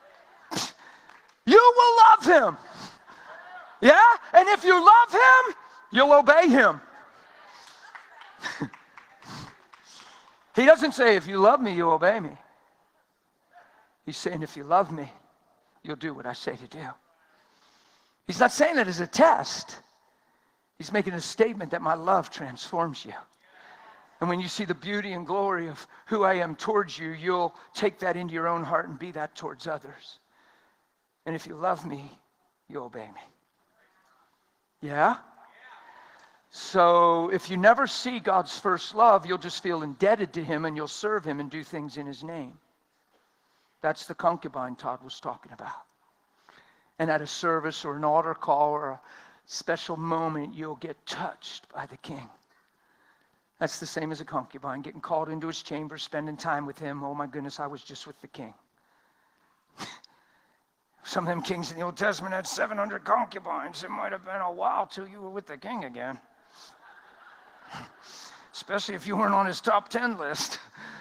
You will love him. Yeah? And if you love him, you'll obey him. He doesn't say, if you love me, you obey me. He's saying, if you love me, you'll do what I say to do. He's not saying that as a test. He's making a statement that my love transforms you. And when you see the beauty and glory of who I am towards you, you'll take that into your own heart and be that towards others. And if you love me, you'll obey me. Yeah? So if you never see God's first love, you'll just feel indebted to him and you'll serve him and do things in his name. That's the concubine Todd was talking about. And at a service or an altar call or a special moment, you'll get touched by the king. That's the same as a concubine, getting called into his chamber, spending time with him. Oh my goodness, I was just with the king. Some of them kings in the Old Testament had seven hundred concubines. It might have been a while till you were with the king again. Especially if you weren't on his top ten list.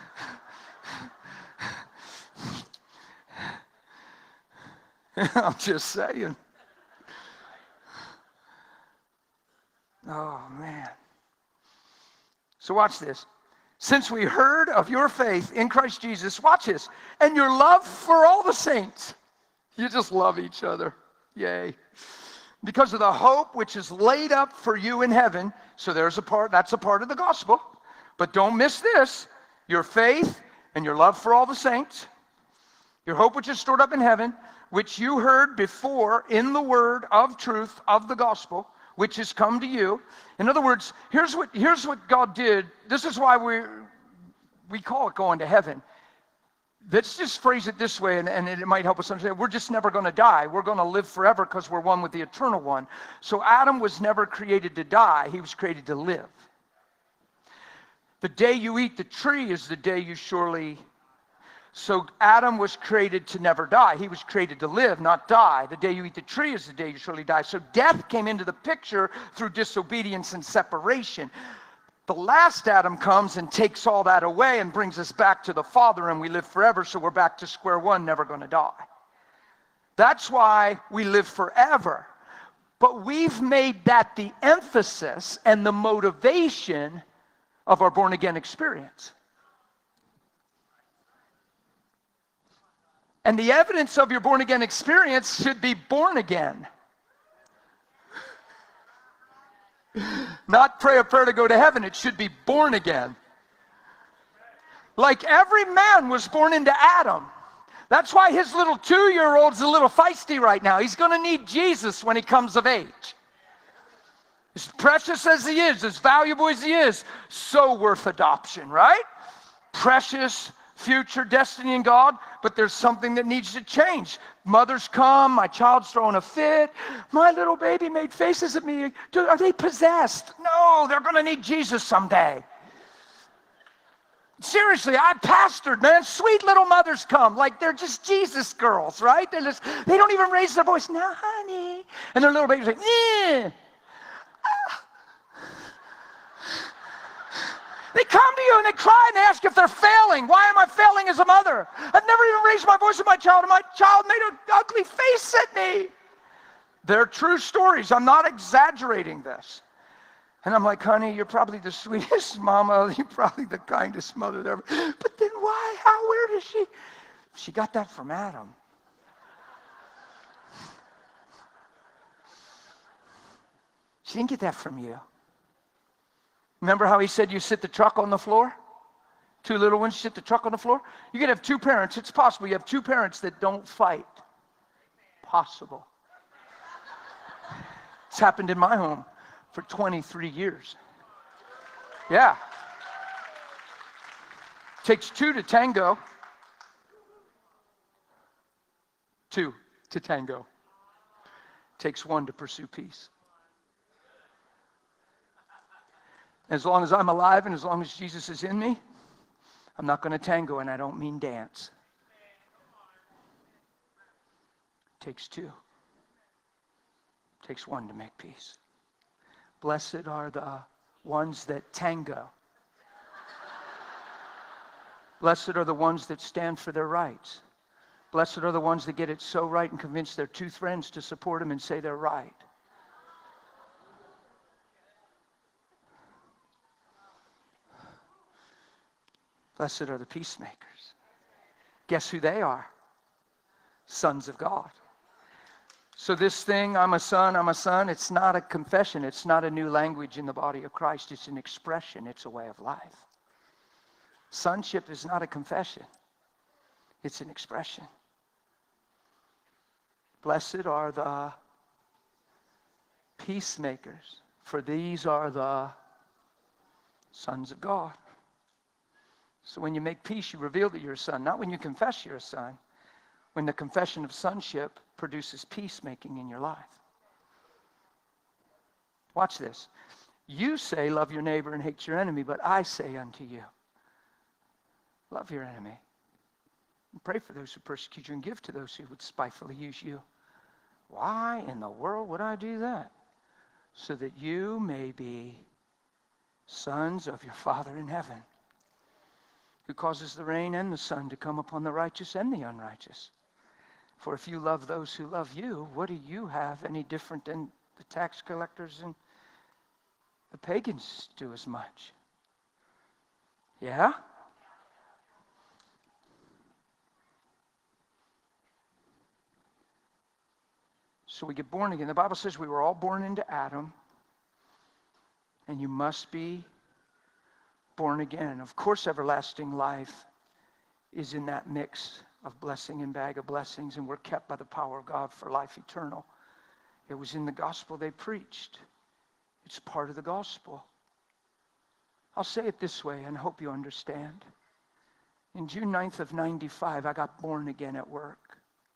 I'm just saying. Oh, man. So watch this. Since we heard of your faith in Christ Jesus, watch this, and your love for all the saints. You just love each other. Yay. Because of the hope which is laid up for you in heaven. So there's a part, that's a part of the gospel. But don't miss this. Your faith and your love for all the saints. Your hope which is stored up in heaven, which you heard before in the word of truth of the gospel, which has come to you. In other words, here's what, here's what God did. This is why we, we call it going to heaven. Let's just phrase it this way, and, and it might help us understand. We're just never going to die. We're going to live forever because we're one with the eternal one. So Adam was never created to die. He was created to live. The day you eat the tree is the day you surely... So Adam was created to never die. He was created to live, not die. The day you eat the tree is the day you surely die. So death came into the picture through disobedience and separation. The last Adam comes and takes all that away and brings us back to the Father, and we live forever, so we're back to square one, never going to die. That's why we live forever. But we've made that the emphasis and the motivation of our born-again experience. And the evidence of your born-again experience should be born again. Not pray a prayer to go to heaven. It should be born again. Like every man was born into Adam. That's why his little two-year-old's a little feisty right now. He's going to need Jesus when he comes of age. As precious as he is, as valuable as he is, so worth adoption, right? Precious, future destiny in God, but there's something that needs to change. Mothers come, my child's throwing a fit. My little baby made faces at me. Are they possessed? No, they're going to need Jesus someday. Seriously, I pastored, man. Sweet little mothers come. Like, they're just Jesus girls, right? They're just, they don't even raise their voice. Now, honey. And their little babies like, eh. They come to you and they cry and they ask if they're failing. Why am I failing as a mother? I've never even raised my voice at my child, and my child made an ugly face at me. They're true stories. I'm not exaggerating this. And I'm like, honey, you're probably the sweetest mama. You're probably the kindest mother ever. But then why? How? Where does she? She got that from Adam. She didn't get that from you. Remember how he said you sit the truck on the floor? Two little ones sit the truck on the floor? You could have two parents. It's possible you have two parents that don't fight. Possible. It's happened in my home for twenty-three years. Yeah. Takes two to tango. Two to tango. Takes one to pursue peace. As long as I'm alive and as long as Jesus is in me, I'm not going to tango, and I don't mean dance. Takes two. Takes one to make peace. Blessed are the ones that tango. Blessed are the ones that stand for their rights. Blessed are the ones that get it so right and convince their two friends to support them and say they're right. Blessed are the peacemakers. Guess who they are? Sons of God. So this thing, I'm a son, I'm a son, it's not a confession. It's not a new language in the body of Christ. It's an expression. It's a way of life. Sonship is not a confession. It's an expression. Blessed are the peacemakers, for these are the sons of God. So when you make peace, you reveal that you're a son. Not when you confess you're a son. When the confession of sonship produces peacemaking in your life. Watch this. You say, love your neighbor and hate your enemy, but I say unto you, love your enemy. And pray for those who persecute you and give to those who would spitefully use you. Why in the world would I do that? So that you may be sons of your Father in heaven, who causes the rain and the sun to come upon the righteous and the unrighteous. For if you love those who love you, what do you have any different than the tax collectors and the pagans do as much? Yeah? So we get born again. The Bible says we were all born into Adam, and you must be born again. Of course, everlasting life is in that mix of blessing and bag of blessings, and we're kept by the power of God for life eternal. It was in the gospel they preached. It's part of the gospel. I'll say it this way, and hope you understand. In June ninth of ninety-five, I got born again at work.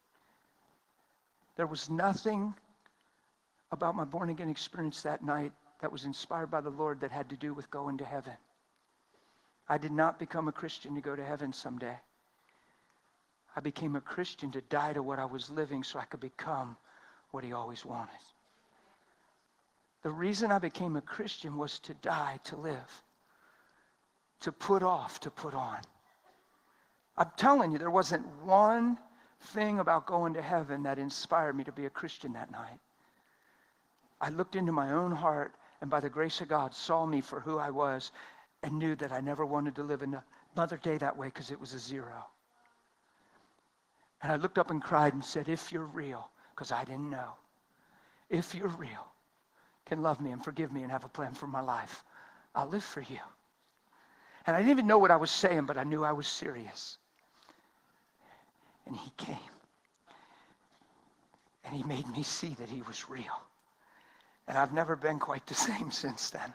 There was nothing about my born again experience that night that was inspired by the Lord that had to do with going to heaven. I did not become a Christian to go to heaven someday. I became a Christian to die to what I was living so I could become what he always wanted. The reason I became a Christian was to die to live, to put off to put on. I'm telling you, there wasn't one thing about going to heaven that inspired me to be a Christian that night. I looked into my own heart, and by the grace of God saw me for who I was and knew that I never wanted to live another day that way because it was a zero. And I looked up and cried and said, if you're real, because I didn't know, if you're real, can love me and forgive me and have a plan for my life, I'll live for you. And I didn't even know what I was saying, but I knew I was serious. And he came. And he made me see that he was real. And I've never been quite the same since then.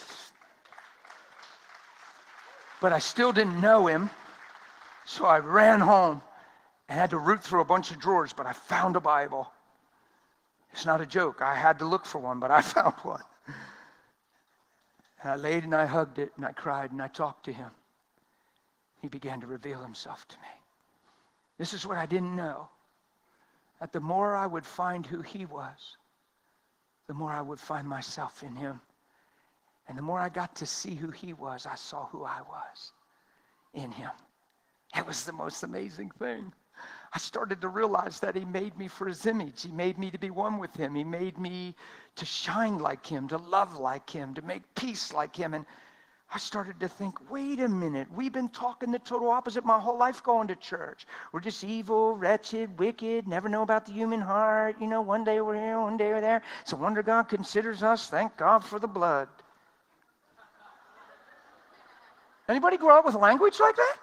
But I still didn't know him, so I ran home and had to root through a bunch of drawers, but I found a Bible. It's not a joke. I had to look for one, but I found one. And I laid and I hugged it and I cried and I talked to him. he began to reveal himself to me. This is what I didn't know. That the more I would find who he was, the more I would find myself in him. And the more I got to see who he was, I saw who I was in him. It was the most amazing thing. I started to realize that he made me for his image. He made me to be one with him. He made me to shine like him, to love like him, to make peace like him. And I started to think, wait a minute, we've been talking the total opposite my whole life going to church. We're just evil, wretched, wicked, never know about the human heart. You know, one day we're here, one day we're there. It's a wonder God considers us. Thank God for the blood. Anybody grow up with language like that?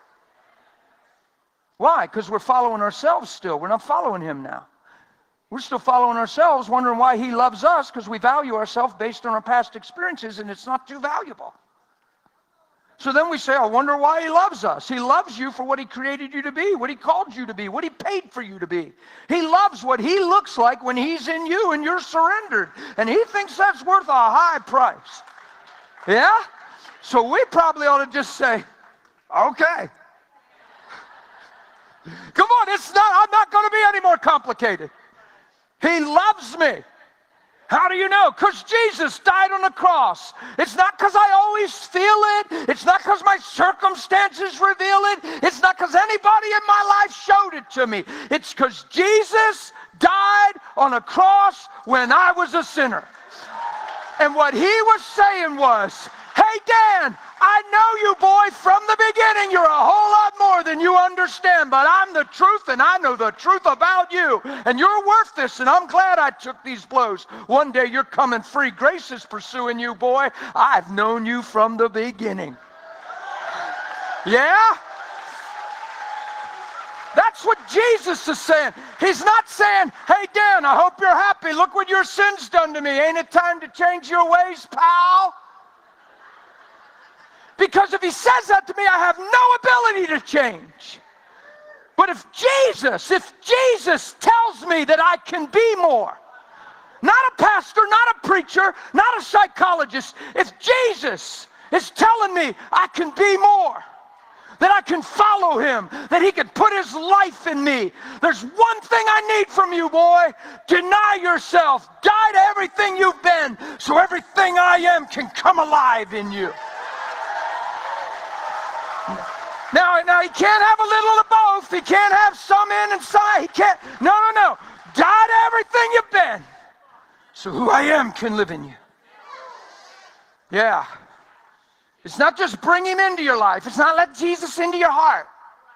Why? Because we're following ourselves still. We're not following him now. We're still following ourselves, wondering why he loves us, because we value ourselves based on our past experiences, and it's not too valuable. So then we say, I wonder why he loves us. He loves you for what he created you to be, what he called you to be, what he paid for you to be. He loves what he looks like when he's in you and you're surrendered. And he thinks that's worth a high price. Yeah? So we probably ought to just say, okay. Come on, it's not, I'm not going to be any more complicated. He loves me. How do you know? Because Jesus died on the cross. It's not because I always feel it. It's not because my circumstances reveal it. It's not because anybody in my life showed it to me. It's because Jesus died on a cross when I was a sinner. And what he was saying was, hey, Dan, I know you, boy, from the beginning. You're a whole lot more than you understand, but I'm the truth, and I know the truth about you, and you're worth this, and I'm glad I took these blows. One day you're coming free. Grace is pursuing you, boy. I've known you from the beginning. Yeah? That's what Jesus is saying. He's not saying, hey, Dan, I hope you're happy. Look what your sin's done to me. Ain't it time to change your ways, pal? Because if he says that to me, I have no ability to change. But if Jesus, if Jesus tells me that I can be more, not a pastor, not a preacher, not a psychologist, if Jesus is telling me I can be more, that I can follow him, that he can put his life in me, there's one thing I need from you, boy. Deny yourself. Die to everything you've been so everything I am can come alive in you. Now, now, he can't have a little of both. He can't have some in and some. He can't. No, no, no. Die to everything you've been so who I am can live in you. Yeah. It's not just bring him into your life. It's not let Jesus into your heart.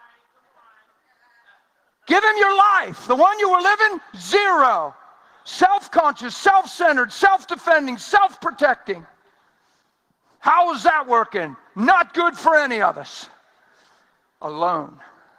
Give him your life. The one you were living, zero. Self-conscious, self-centered, self-defending, self-protecting. How is that working? Not good for any of us. Alone.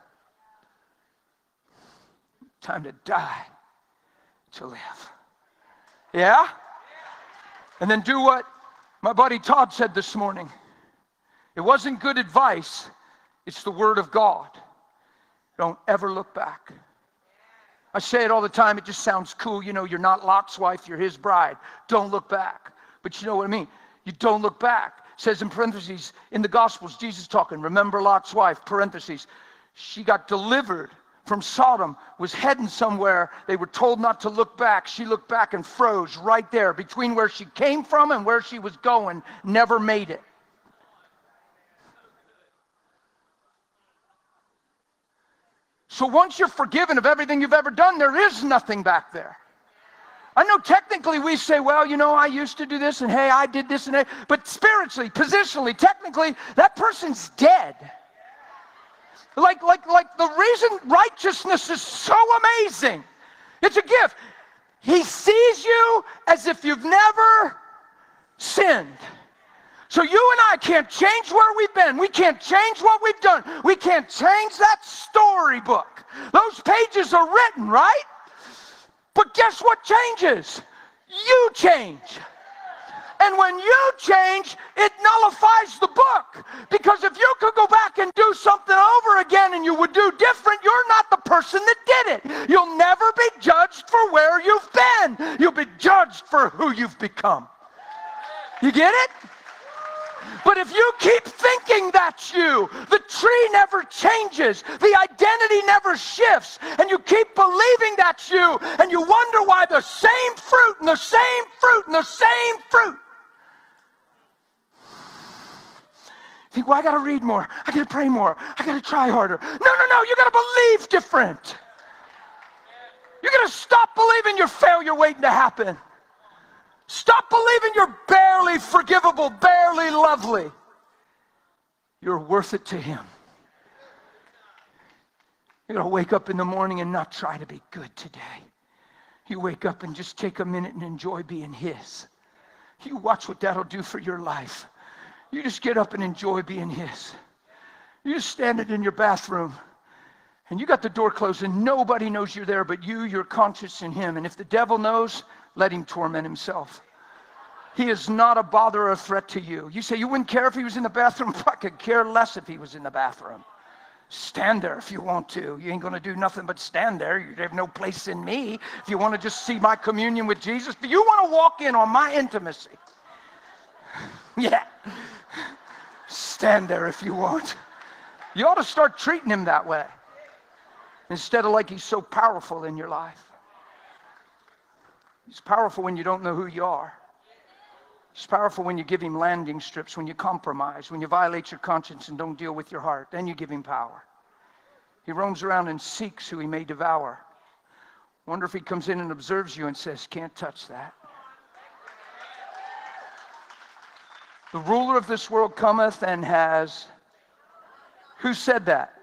Time to die to live. Yeah? And then do what my buddy Todd said this morning. It wasn't good advice. It's the word of God. Don't ever look back. I say it all the time. It just sounds cool. You know, you're not Lot's wife. You're his bride. Don't look back. But you know what I mean? You don't look back. It says in parentheses, in the Gospels, Jesus talking, remember Lot's wife, parentheses. She got delivered from Sodom, was heading somewhere. They were told not to look back. She looked back and froze right there between where she came from and where she was going. Never made it. So once you're forgiven of everything you've ever done, there is nothing back there. I know technically we say, well, you know, I used to do this, and hey, I did this and that. But spiritually, positionally, technically, that person's dead. Like, like, like the reason righteousness is so amazing, it's a gift. He sees you as if you've never sinned. So you and I can't change where we've been. We can't change what we've done. We can't change that storybook. Those pages are written, right? But guess what changes? You change. And when you change, it nullifies the book. Because if you could go back and do something over again and you would do different, you're not the person that did it. You'll never be judged for where you've been. You'll be judged for who you've become. You get it? But if you keep thinking that's you, the tree never changes, the identity never shifts, and you keep believing that's you, and you wonder why the same fruit and the same fruit and the same fruit. You think, well, I got to read more, I got to pray more, I got to try harder. No, no, no, you got to believe different. You got to stop believing your failure waiting to happen. Stop believing you're barely forgivable, barely lovely. You're worth it to him. You gotta wake up in the morning and not try to be good today. You wake up and just take a minute and enjoy being his. You watch what that'll do for your life. You just get up and enjoy being his. You just stand it in your bathroom and you got the door closed and nobody knows you're there but you, your conscience, and him. And if the devil knows, let him torment himself. He is not a bother or a threat to you. You say you wouldn't care if he was in the bathroom? I could care less if he was in the bathroom. Stand there if you want to. You ain't going to do nothing but stand there. You have no place in me. If you want to just see my communion with Jesus, do you want to walk in on my intimacy? Yeah. Stand there if you want. You ought to start treating him that way instead of like he's so powerful in your life. He's powerful when you don't know who you are. He's powerful when you give him landing strips, when you compromise, when you violate your conscience and don't deal with your heart. Then you give him power. He roams around and seeks who he may devour. Wonder if he comes in and observes you and says, can't touch that. The ruler of this world cometh and has... Who said that?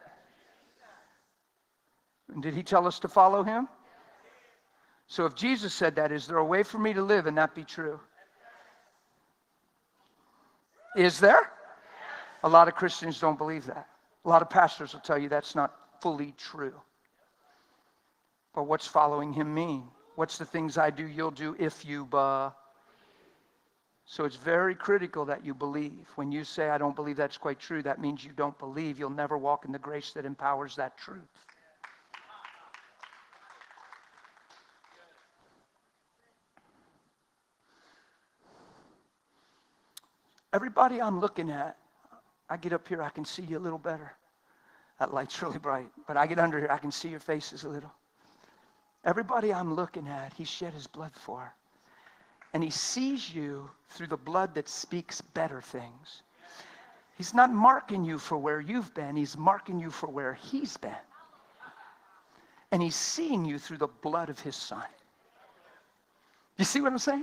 And did he tell us to follow him? So if Jesus said that, is there a way for me to live and that be true? Is there? A lot of Christians don't believe that. A lot of pastors will tell you that's not fully true. But what's following him mean? What's the things I do, you'll do if you... Buh. So it's very critical that you believe. When you say, I don't believe that's quite true, that means you don't believe. You'll never walk in the grace that empowers that truth. Everybody I'm looking at, I get up here, I can see you a little better. That light's really bright, but I get under here, I can see your faces a little. Everybody I'm looking at, he shed his blood for. And he sees you through the blood that speaks better things. He's not marking you for where you've been, he's marking you for where he's been. And he's seeing you through the blood of his son. You see what I'm saying?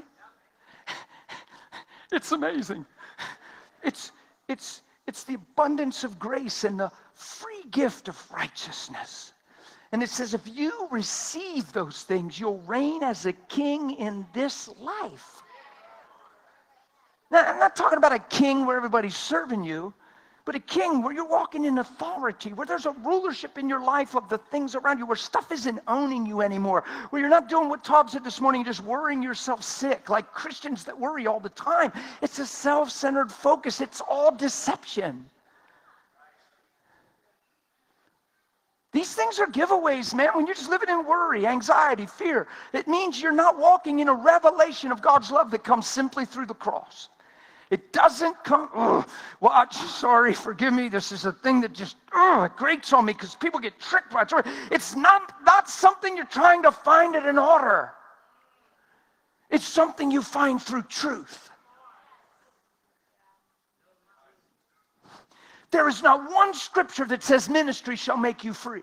It's amazing. It's, it's, it's the abundance of grace and the free gift of righteousness. And it says, if you receive those things, you'll reign as a king in this life. Now, I'm not talking about a king where everybody's serving you, but a king where you're walking in authority, where there's a rulership in your life of the things around you, where stuff isn't owning you anymore, where you're not doing what Todd said this morning, just worrying yourself sick, like Christians that worry all the time. It's a self-centered focus. It's all deception. These things are giveaways, man. When you're just living in worry, anxiety, fear, it means you're not walking in a revelation of God's love that comes simply through the cross. It doesn't come, oh, well, I'm sorry, forgive me. This is a thing that just, oh, it grates on me because people get tricked by it. It's not, not something you're trying to find at an altar. It's something you find through truth. There is not one scripture that says ministry shall make you free.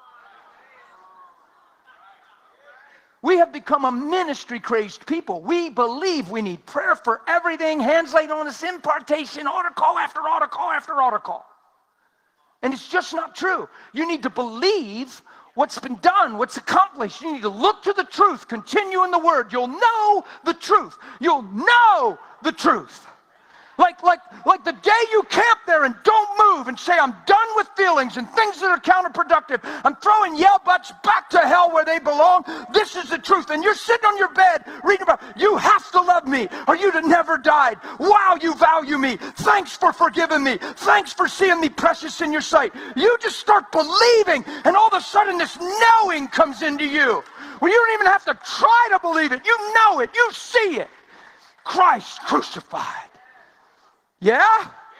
We have become a ministry-crazed people. We believe we need prayer for everything, hands laid on us, impartation, altar call after altar call after altar call. And it's just not true. You need to believe what's been done, what's accomplished. You need to look to the truth, continue in the word. You'll know the truth. You'll know the truth. Like, like, like the day you camp there and don't move and say, I'm done with feelings and things that are counterproductive. I'm throwing yell butts back to hell where they belong. This is the truth. And you're sitting on your bed reading about, you have to love me or you'd have never died. Wow, you value me. Thanks for forgiving me. Thanks for seeing me precious in your sight. You just start believing and all of a sudden this knowing comes into you. Well, you don't even have to try to believe it. You know it. You see it. Christ crucified. Yeah?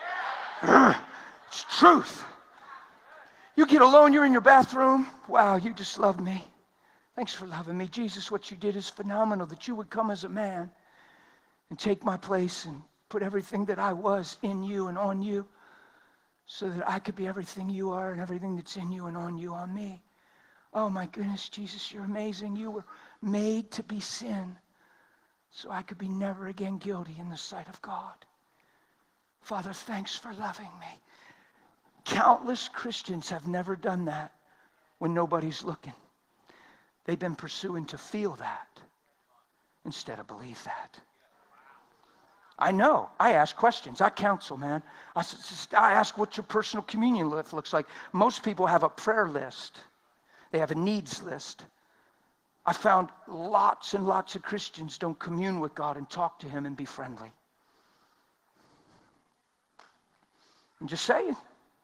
It's truth. You get alone, you're in your bathroom. Wow, you just love me. Thanks for loving me. Jesus, what you did is phenomenal, that you would come as a man and take my place and put everything that I was in you and on you so that I could be everything you are and everything that's in you and on you on me. Oh my goodness, Jesus, you're amazing. You were made to be sin so I could be never again guilty in the sight of God. Father, thanks for loving me. Countless Christians have never done that when nobody's looking. They've been pursuing to feel that instead of believe that. I know. I ask questions. I counsel, man. I, I ask what your personal communion life looks like. Most people have a prayer list. They have a needs list. I found lots and lots of Christians don't commune with God and talk to him and be friendly. I'm just saying.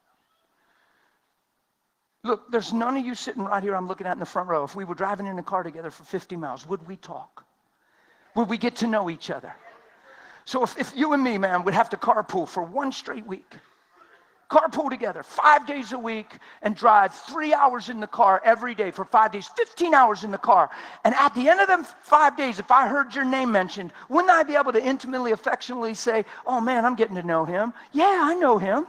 Look, there's none of you sitting right here I'm looking at in the front row. If we were driving in a car together for fifty miles, would we talk? Would we get to know each other? So if, if you and me, man, would have to carpool for one straight week, carpool together five days a week and drive three hours in the car every day for five days, fifteen hours in the car. And at the end of them five days, if I heard your name mentioned, wouldn't I be able to intimately, affectionately say, oh man, I'm getting to know him. Yeah, I know him.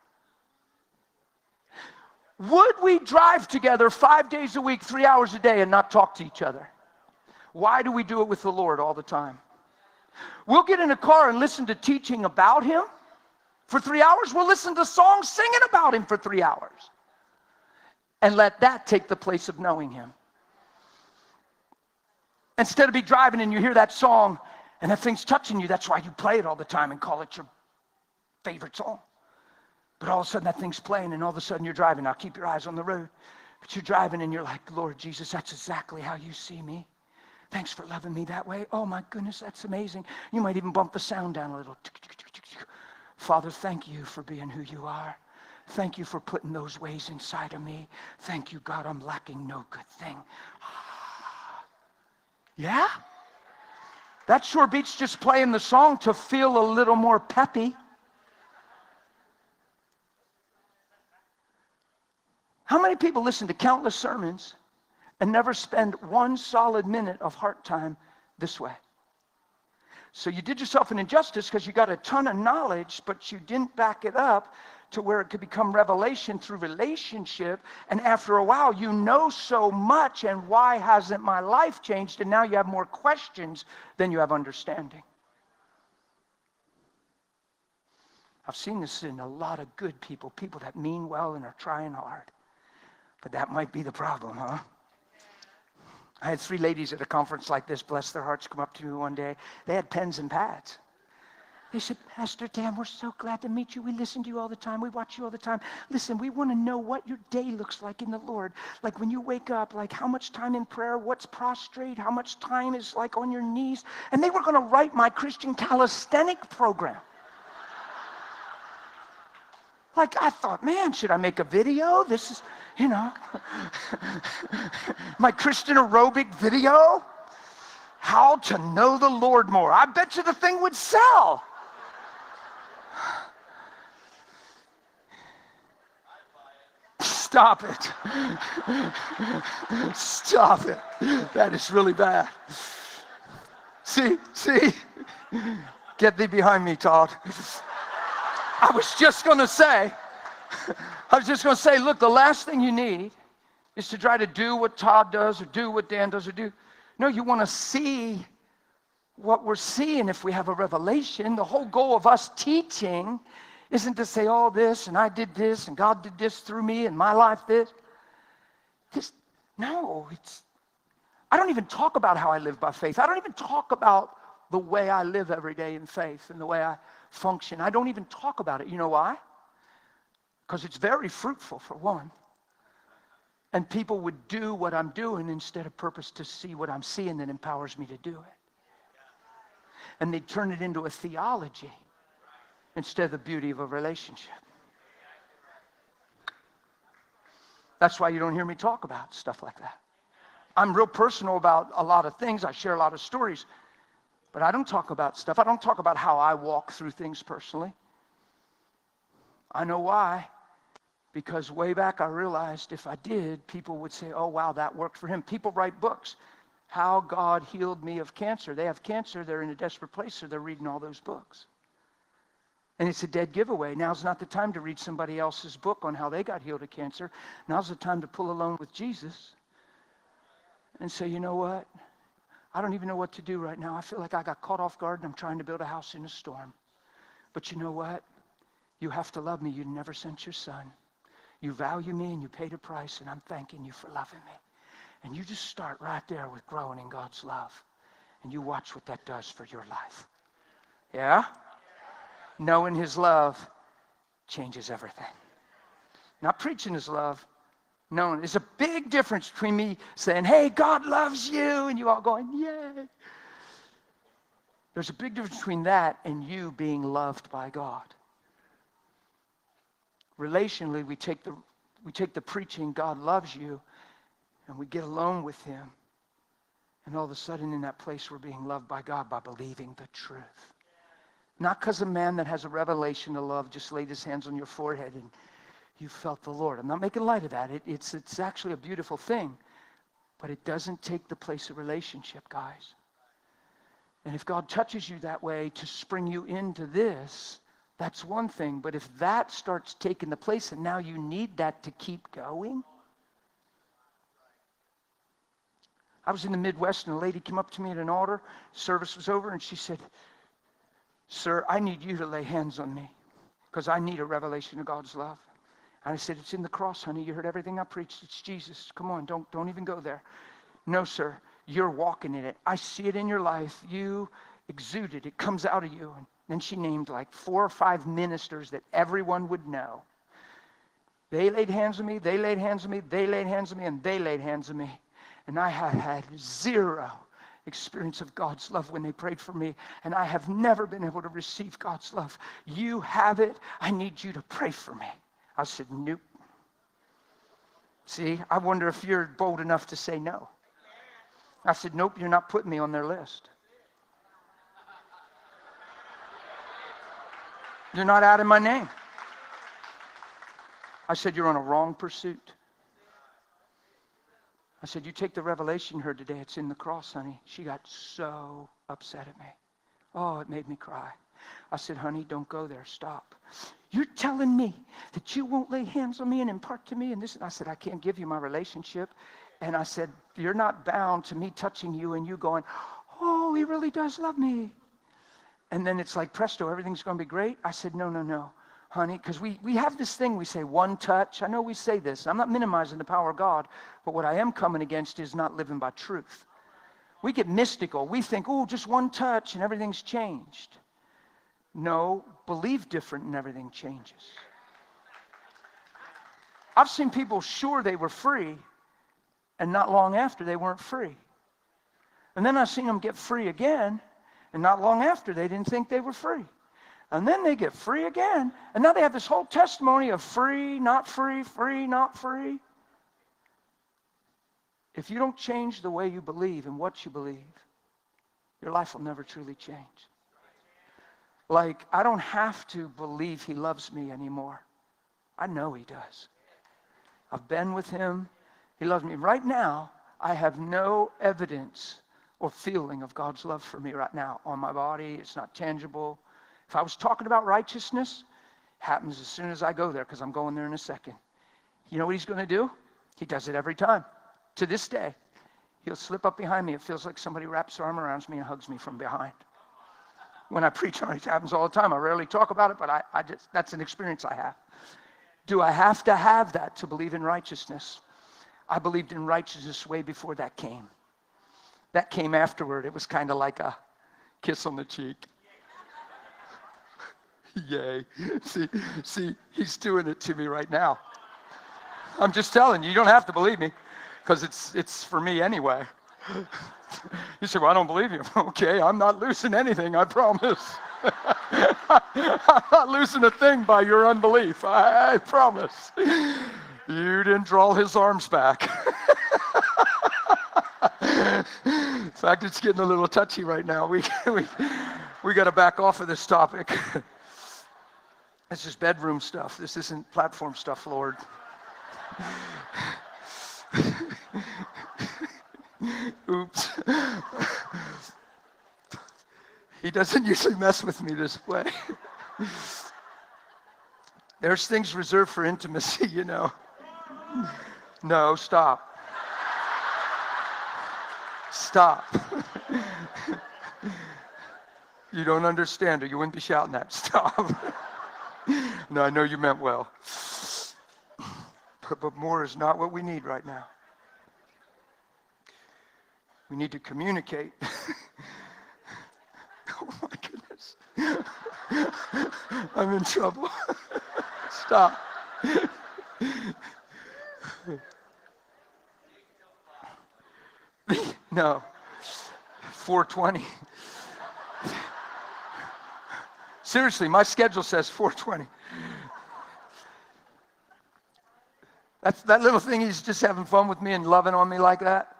Would we drive together five days a week, three hours a day and not talk to each other? Why do we do it with the Lord all the time? We'll get in a car and listen to teaching about him for three hours. We'll listen to songs singing about him for three hours. And let that take the place of knowing him. Instead of be driving and you hear that song and that thing's touching you, that's why you play it all the time and call it your favorite song. But all of a sudden that thing's playing and all of a sudden you're driving. Now keep your eyes on the road. But you're driving and you're like, Lord Jesus, that's exactly how you see me. Thanks for loving me that way. Oh my goodness, that's amazing. You might even bump the sound down a little. Father, thank you for being who you are. Thank you for putting those ways inside of me. Thank you, God, I'm lacking no good thing. Yeah? That sure beats just playing the song to feel a little more peppy. How many people listen to countless sermons and never spend one solid minute of heart time this way? So you did yourself an injustice because you got a ton of knowledge, but you didn't back it up to where it could become revelation through relationship. And after a while, you know so much, and why hasn't my life changed? And now you have more questions than you have understanding. I've seen this in a lot of good people, people that mean well and are trying hard. But that might be the problem, huh? I had three ladies at a conference like this, bless their hearts, come up to me one day. They had pens and pads. They said, Pastor Dan, we're so glad to meet you. We listen to you all the time. We watch you all the time. Listen, we want to know what your day looks like in the Lord. Like when you wake up, like how much time in prayer, what's prostrate, how much time is like on your knees. And they were going to write my Christian calisthenic program. Like I thought, man, should I make a video? This is, you know, my Christian aerobic video. How to know the Lord more. I bet you the thing would sell. Stop it. Stop it. That is really bad. See, see? Get thee behind me, Todd. I was just going to say, I was just going to say, look, the last thing you need is to try to do what Todd does or do what Dan does or do. No, you want to see what we're seeing if we have a revelation. The whole goal of us teaching isn't to say, oh, this, and I did this, and God did this through me, and my life this. This, no, it's, I don't even talk about how I live by faith. I don't even talk about the way I live every day in faith and the way I function. I don't even talk about it. You know why? Because it's very fruitful, for one. And people would do what I'm doing instead of purpose to see what I'm seeing that empowers me to do it. And they turn it into a theology instead of the beauty of a relationship. That's why you don't hear me talk about stuff like that. I'm real personal about a lot of things. I share a lot of stories. But I don't talk about stuff. I don't talk about how I walk through things personally. I know why. Because way back I realized if I did, people would say, oh, wow, that worked for him. People write books. How God healed me of cancer. They have cancer. They're in a desperate place, so they're reading all those books. And it's a dead giveaway. Now's not the time to read somebody else's book on how they got healed of cancer. Now's the time to pull alone with Jesus and say, you know what? I don't even know what to do right now. I feel like I got caught off guard and I'm trying to build a house in a storm. But you know what? You have to love me. You never sent your son. You value me and you paid a price, and I'm thanking you for loving me. And you just start right there with growing in God's love. And you watch what that does for your life. Yeah? Knowing his love changes everything. Not preaching his love. Knowing. There's a big difference between me saying, hey, God loves you, and you all going, yay. There's a big difference between that and you being loved by God. Relationally, we take the we take the preaching, God loves you, and we get alone with him. And all of a sudden in that place we're being loved by God by believing the truth. Not because a man that has a revelation of love just laid his hands on your forehead and you felt the Lord. I'm not making light of that. It, it's, it's actually a beautiful thing. But it doesn't take the place of relationship, guys. And if God touches you that way to spring you into this, that's one thing. But if that starts taking the place and now you need that to keep going. I was in the Midwest and a lady came up to me at an altar. Service was over and she said, sir, I need you to lay hands on me because I need a revelation of God's love. And I said, it's in the cross, honey. You heard everything I preached. It's Jesus. Come on, don't, don't even go there. No, sir, you're walking in it. I see it in your life. You exude it. It comes out of you. And then she named like four or five ministers that everyone would know. They laid hands on me, they laid hands on me, they laid hands on me, and they laid hands on me. And I have had zero experience of God's love when they prayed for me. And I have never been able to receive God's love. You have it. I need you to pray for me. I said, nope. See, I wonder if you're bold enough to say no. I said, nope, you're not putting me on their list. You're not adding my name. I said, you're on a wrong pursuit. I said, you take the revelation you heard today. It's in the cross, honey. She got so upset at me. Oh, it made me cry. I said, honey, don't go there. Stop. You're telling me that you won't lay hands on me and impart to me and this. And I said, I can't give you my relationship. And I said, you're not bound to me touching you and you going, oh, he really does love me. And then it's like, presto, everything's going to be great. I said, no, no, no, honey, because we, we have this thing we say, one touch. I know we say this. I'm not minimizing the power of God, but what I am coming against is not living by truth. We get mystical. We think, oh, just one touch and everything's changed. No, believe different and everything changes. I've seen people sure they were free, and not long after they weren't free. And then I've seen them get free again, and not long after they didn't think they were free. And then they get free again, and now they have this whole testimony of free, not free, free, not free. If you don't change the way you believe and what you believe, your life will never truly change. Like, I don't have to believe he loves me anymore. I know he does. I've been with him. He loves me. Right now, I have no evidence or feeling of God's love for me right now on my body. It's not tangible. If I was talking about righteousness, it happens as soon as I go there, because I'm going there in a second. You know what he's going to do? He does it every time. To this day, he'll slip up behind me. It feels like somebody wraps their arm around me and hugs me from behind. When I preach on it, it happens all the time. I rarely talk about it, but I, I just, that's an experience I have. Do I have to have that to believe in righteousness? I believed in righteousness way before that came. That came afterward. It was kind of like a kiss on the cheek. Yay. See, see, he's doing it to me right now. I'm just telling you, you don't have to believe me, because it's, it's for me anyway. You say, well, I don't believe you. Okay, I'm not losing anything, I promise. I'm not losing a thing by your unbelief, I, I promise. You didn't draw his arms back. In fact, it's getting a little touchy right now. We, we, we got to back off of this topic. This is bedroom stuff. This isn't platform stuff, Lord. Oops. He doesn't usually mess with me this way. There's things reserved for intimacy, you know. No, stop. Stop. You don't understand, or you wouldn't be shouting that. Stop. No, I know you meant well. But, but more is not what we need right now. We need to communicate. Oh my goodness. I'm in trouble. Stop. No. four twenty. Seriously, my schedule says four twenty. That's that little thing, he's just having fun with me and loving on me like that.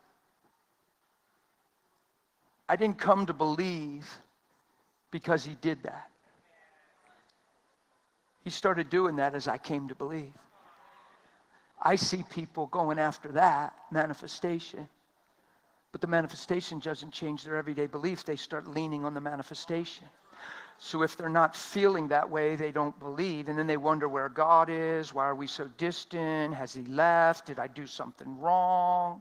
I didn't come to believe because he did that. He started doing that as I came to believe. I see people going after that manifestation, but the manifestation doesn't change their everyday belief. They start leaning on the manifestation. So if they're not feeling that way, they don't believe, and then they wonder where God is. Why are we so distant? Has he left? Did I do something wrong?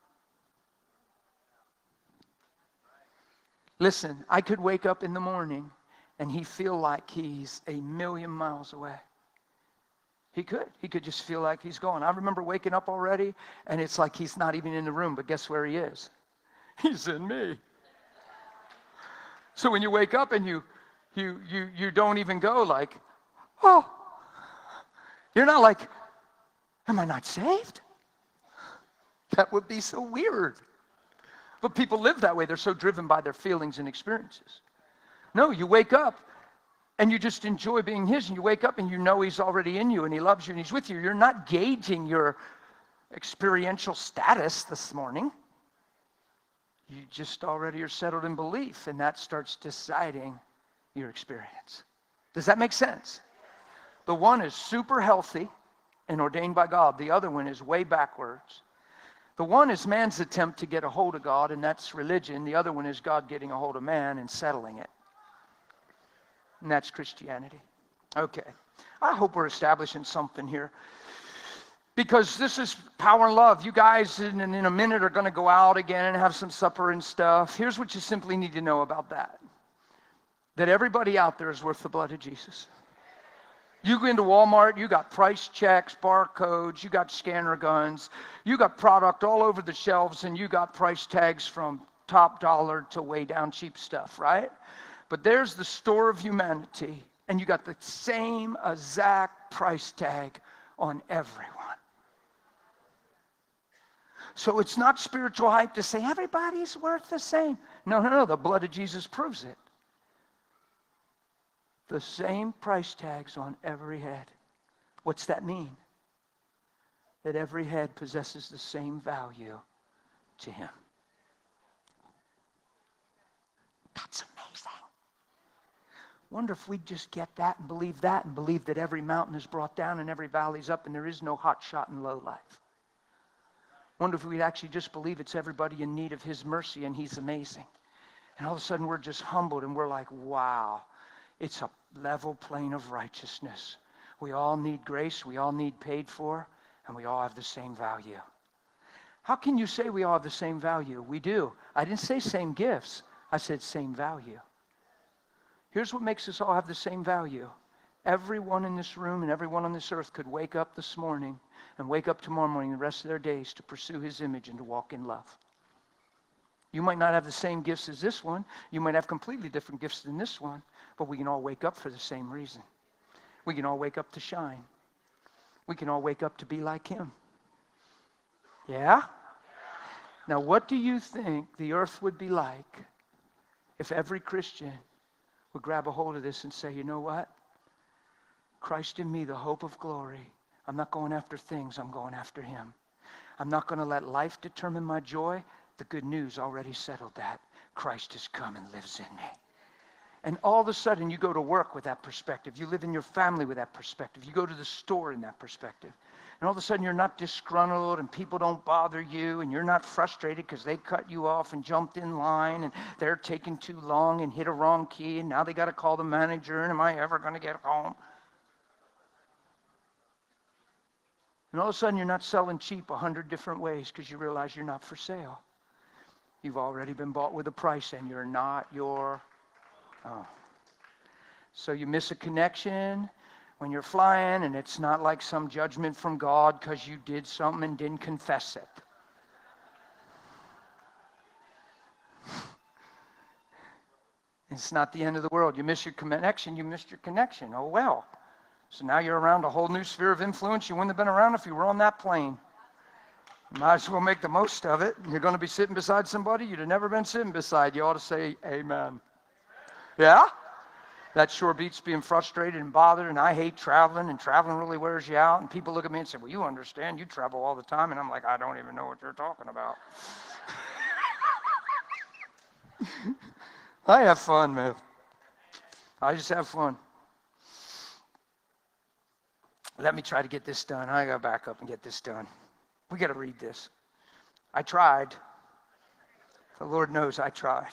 Listen, I could wake up in the morning and he feel like he's a million miles away. He could. He could just feel like he's gone. I remember waking up already, and it's like he's not even in the room, but guess where he is? He's in me. So when you wake up and you you you you don't even go like, oh, you're not like, am I not saved? That would be so weird. But people live that way. They're so driven by their feelings and experiences. No, you wake up and you just enjoy being his, and you wake up and you know he's already in you and he loves you and he's with you. You're not gauging your experiential status this morning. You just already are settled in belief, and that starts deciding your experience. Does that make sense? The one is super healthy and ordained by God. The other one is way backwards. The one is man's attempt to get a hold of God, and that's religion. The other one is God getting a hold of man and settling it. And that's Christianity. Okay. I hope we're establishing something here, because this is power and love. You guys in, in a minute are going to go out again and have some supper and stuff. Here's what you simply need to know about that. That everybody out there is worth the blood of Jesus. You go into Walmart, you got price checks, barcodes, you got scanner guns, you got product all over the shelves, and you got price tags from top dollar to way down cheap stuff, right? But there's the store of humanity, and you got the same exact price tag on everyone. So it's not spiritual hype to say everybody's worth the same. No, no, no, the blood of Jesus proves it. The same price tags on every head. What's that mean? That every head possesses the same value to him. That's amazing. Wonder if we'd just get that and believe that, and believe that every mountain is brought down and every valley's up, and there is no hot shot and low life. Wonder if we'd actually just believe it's everybody in need of his mercy and he's amazing. And all of a sudden we're just humbled and we're like, wow, it's a level plane of righteousness. We all need grace, we all need paid for, and we all have the same value. How can you say we all have the same value? We do. I didn't say same gifts. I said same value. Here's what makes us all have the same value. Everyone in this room and everyone on this earth could wake up this morning and wake up tomorrow morning the rest of their days to pursue his image and to walk in love. You might not have the same gifts as this one. You might have completely different gifts than this one, but we can all wake up for the same reason. We can all wake up to shine. We can all wake up to be like him. Yeah? Now, what do you think the earth would be like if every Christian would grab a hold of this and say, you know what? Christ in me, the hope of glory. I'm not going after things, I'm going after him. I'm not going to let life determine my joy. The good news already settled that. Christ has come and lives in me. And all of a sudden, you go to work with that perspective. You live in your family with that perspective. You go to the store in that perspective. And all of a sudden, you're not disgruntled and people don't bother you and you're not frustrated because they cut you off and jumped in line and they're taking too long and hit a wrong key and now they got to call the manager and am I ever going to get home? And all of a sudden, you're not selling cheap a hundred different ways because you realize you're not for sale. You've already been bought with a price and you're not your own. So you miss a connection when you're flying, and it's not like some judgment from God because you did something and didn't confess it. It's not the end of the world. You miss your connection, you missed your connection. Oh well. So now you're around a whole new sphere of influence you wouldn't have been around if you were on that plane. You might as well make the most of it. You're going to be sitting beside somebody you'd have never been sitting beside. You ought to say amen. Yeah? That sure beats being frustrated and bothered, and I hate traveling, and traveling really wears you out. And people look at me and say, well, you understand, you travel all the time. And I'm like, I don't even know what you're talking about. I have fun, man. I just have fun. Let me try to get this done. I got to back up and get this done. We got to read this. I tried. The Lord knows I tried.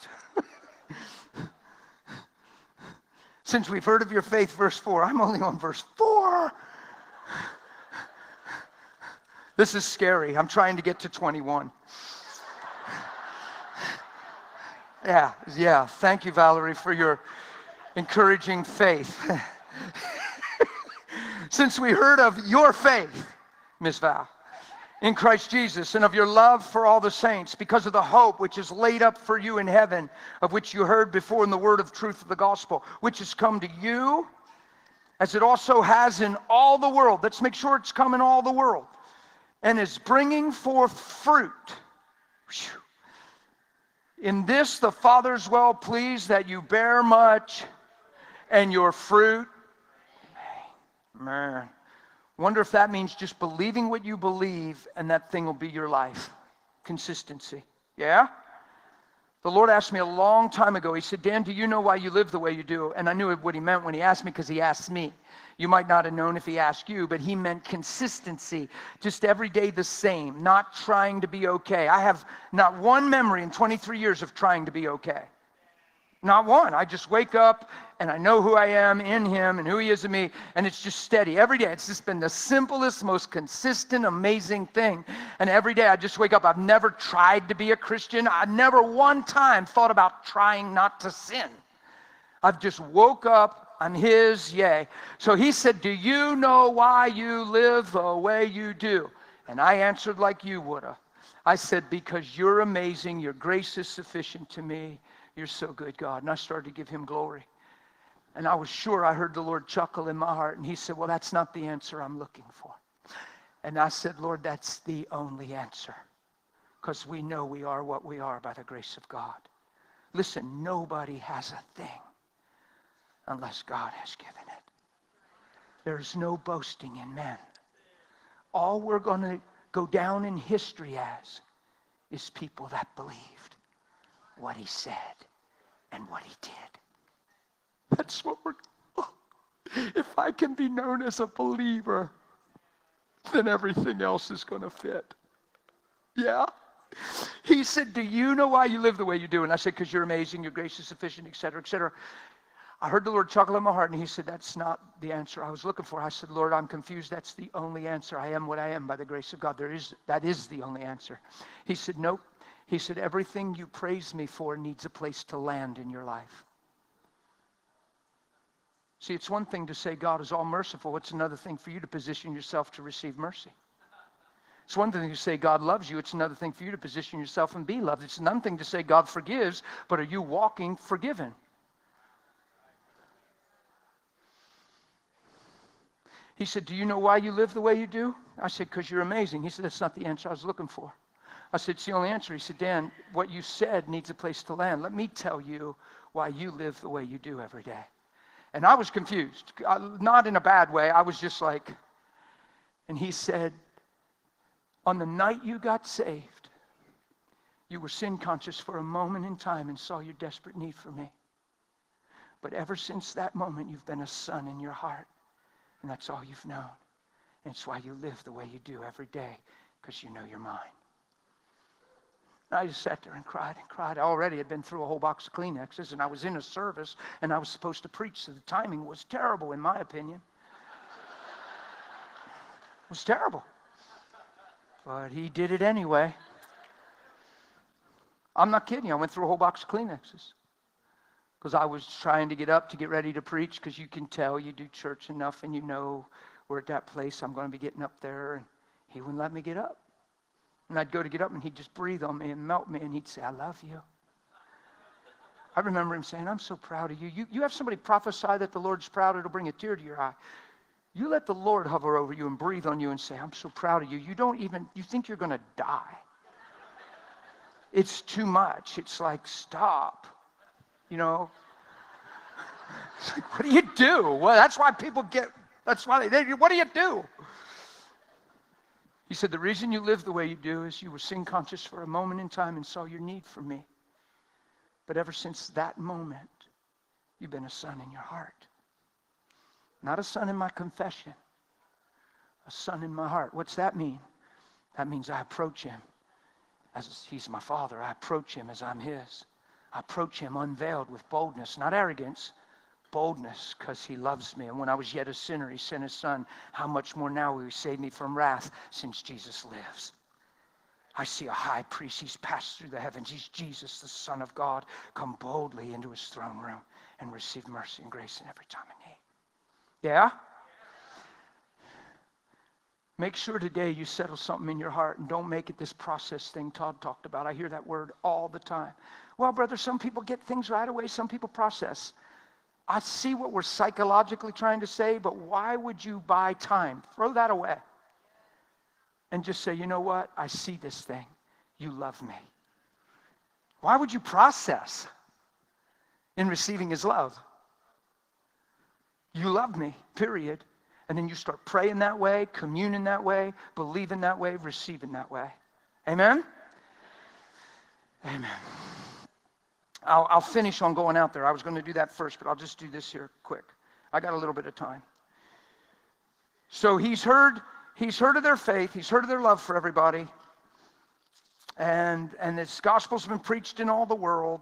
Since we've heard of your faith, verse four. I'm only on verse four. This is scary. I'm trying to get to twenty-one. Yeah, yeah. Thank you, Valerie, for your encouraging faith. Since we heard of your faith, Miss Val, in Christ Jesus, and of your love for all the saints, because of the hope which is laid up for you in heaven, of which you heard before in the word of truth of the gospel, which has come to you, as it also has in all the world. Let's make sure it's come in all the world, and is bringing forth fruit. Whew. In this the Father is well pleased, that you bear much, and your fruit. Man. Wonder if that means just believing what you believe and that thing will be your life. Consistency. Yeah? The Lord asked me a long time ago. He said, Dan, do you know why you live the way you do? And I knew what he meant when he asked me because he asked me. You might not have known if he asked you, but he meant consistency. Just every day the same. Not trying to be okay. I have not one memory in twenty-three years of trying to be okay. Not one. I just wake up and I know who I am in him and who he is in me, and it's just steady every day. It's just been the simplest, most consistent, amazing thing. And every day I just wake up. I've never tried to be a Christian. I never one time thought about trying not to sin. I've just woke up. I'm his, yay. So he said, do you know why you live the way you do? And I answered like you would have. I said, because you're amazing. Your grace is sufficient to me. You're so good, God. And I started to give him glory. And I was sure I heard the Lord chuckle in my heart. And he said, well, that's not the answer I'm looking for. And I said, Lord, that's the only answer. Because we know we are what we are by the grace of God. Listen, nobody has a thing unless God has given it. There's no boasting in men. All we're going to go down in history as is people that believed what he said and what he did. That's what we're... Oh, if I can be known as a believer, then everything else is going to fit. Yeah? He said, do you know why you live the way you do? And I said, because you're amazing, your grace is sufficient, et cetera, et cetera. I heard the Lord chuckle in my heart, and he said, that's not the answer I was looking for. I said, Lord, I'm confused. That's the only answer. I am what I am by the grace of God. There is, that is the only answer. He said, nope. He said, everything you praise me for needs a place to land in your life. See, it's one thing to say God is all merciful. It's another thing for you to position yourself to receive mercy. It's one thing to say God loves you. It's another thing for you to position yourself and be loved. It's another thing to say God forgives, but are you walking forgiven? He said, do you know why you live the way you do? I said, because you're amazing. He said, that's not the answer I was looking for. I said, it's the only answer. He said, Dan, what you said needs a place to land. Let me tell you why you live the way you do every day. And I was confused, not in a bad way. I was just like, and he said, on the night you got saved, you were sin conscious for a moment in time and saw your desperate need for me. But ever since that moment, you've been a son in your heart. And that's all you've known. And it's why you live the way you do every day, because you know you're mine. And I just sat there and cried and cried. I already had been through a whole box of Kleenexes, and I was in a service, and I was supposed to preach, so the timing was terrible, in my opinion. It was terrible. But he did it anyway. I'm not kidding you. I went through a whole box of Kleenexes because I was trying to get up to get ready to preach, because you can tell you do church enough and you know we're at that place. I'm going to be getting up there, and he wouldn't let me get up. And I'd go to get up, and he'd just breathe on me and melt me, and he'd say, I love you. I remember him saying, I'm so proud of you. You, you have somebody prophesy that the Lord's proud, it'll bring a tear to your eye. You let the Lord hover over you and breathe on you and say, I'm so proud of you. You don't even, you think you're going to die. It's too much. It's like, stop. You know? It's like, what do you do? Well, that's why people get, that's why they, they what do you do? He said, the reason you live the way you do is you were sin conscious for a moment in time and saw your need for me. But ever since that moment, you've been a son in your heart. Not a son in my confession, a son in my heart. What's that mean? That means I approach him as he's my father. I approach him as I'm his. I approach him unveiled with boldness, not arrogance, boldness, because he loves me. And when I was yet a sinner, he sent his son. How much more now will he save me from wrath, since Jesus lives? I see a high priest. He's passed through the heavens. He's Jesus, the Son of God. Come boldly into his throne room and receive mercy and grace in every time of need. Yeah? Make sure today you settle something in your heart, and don't make it this process thing Todd talked about. I hear that word all the time. Well, brother, some people get things right away. Some people process. I see what we're psychologically trying to say, but why would you buy time? Throw that away. And just say, you know what? I see this thing. You love me. Why would you process in receiving his love? You love me, period. And then you start praying that way, communing that way, believing that way, receiving that way. Amen? Amen. I'll, I'll finish on going out there. I was going to do that first, but I'll just do this here quick. I got a little bit of time. So he's heard, he's heard of their faith. He's heard of their love for everybody. And, and this gospel's been preached in all the world,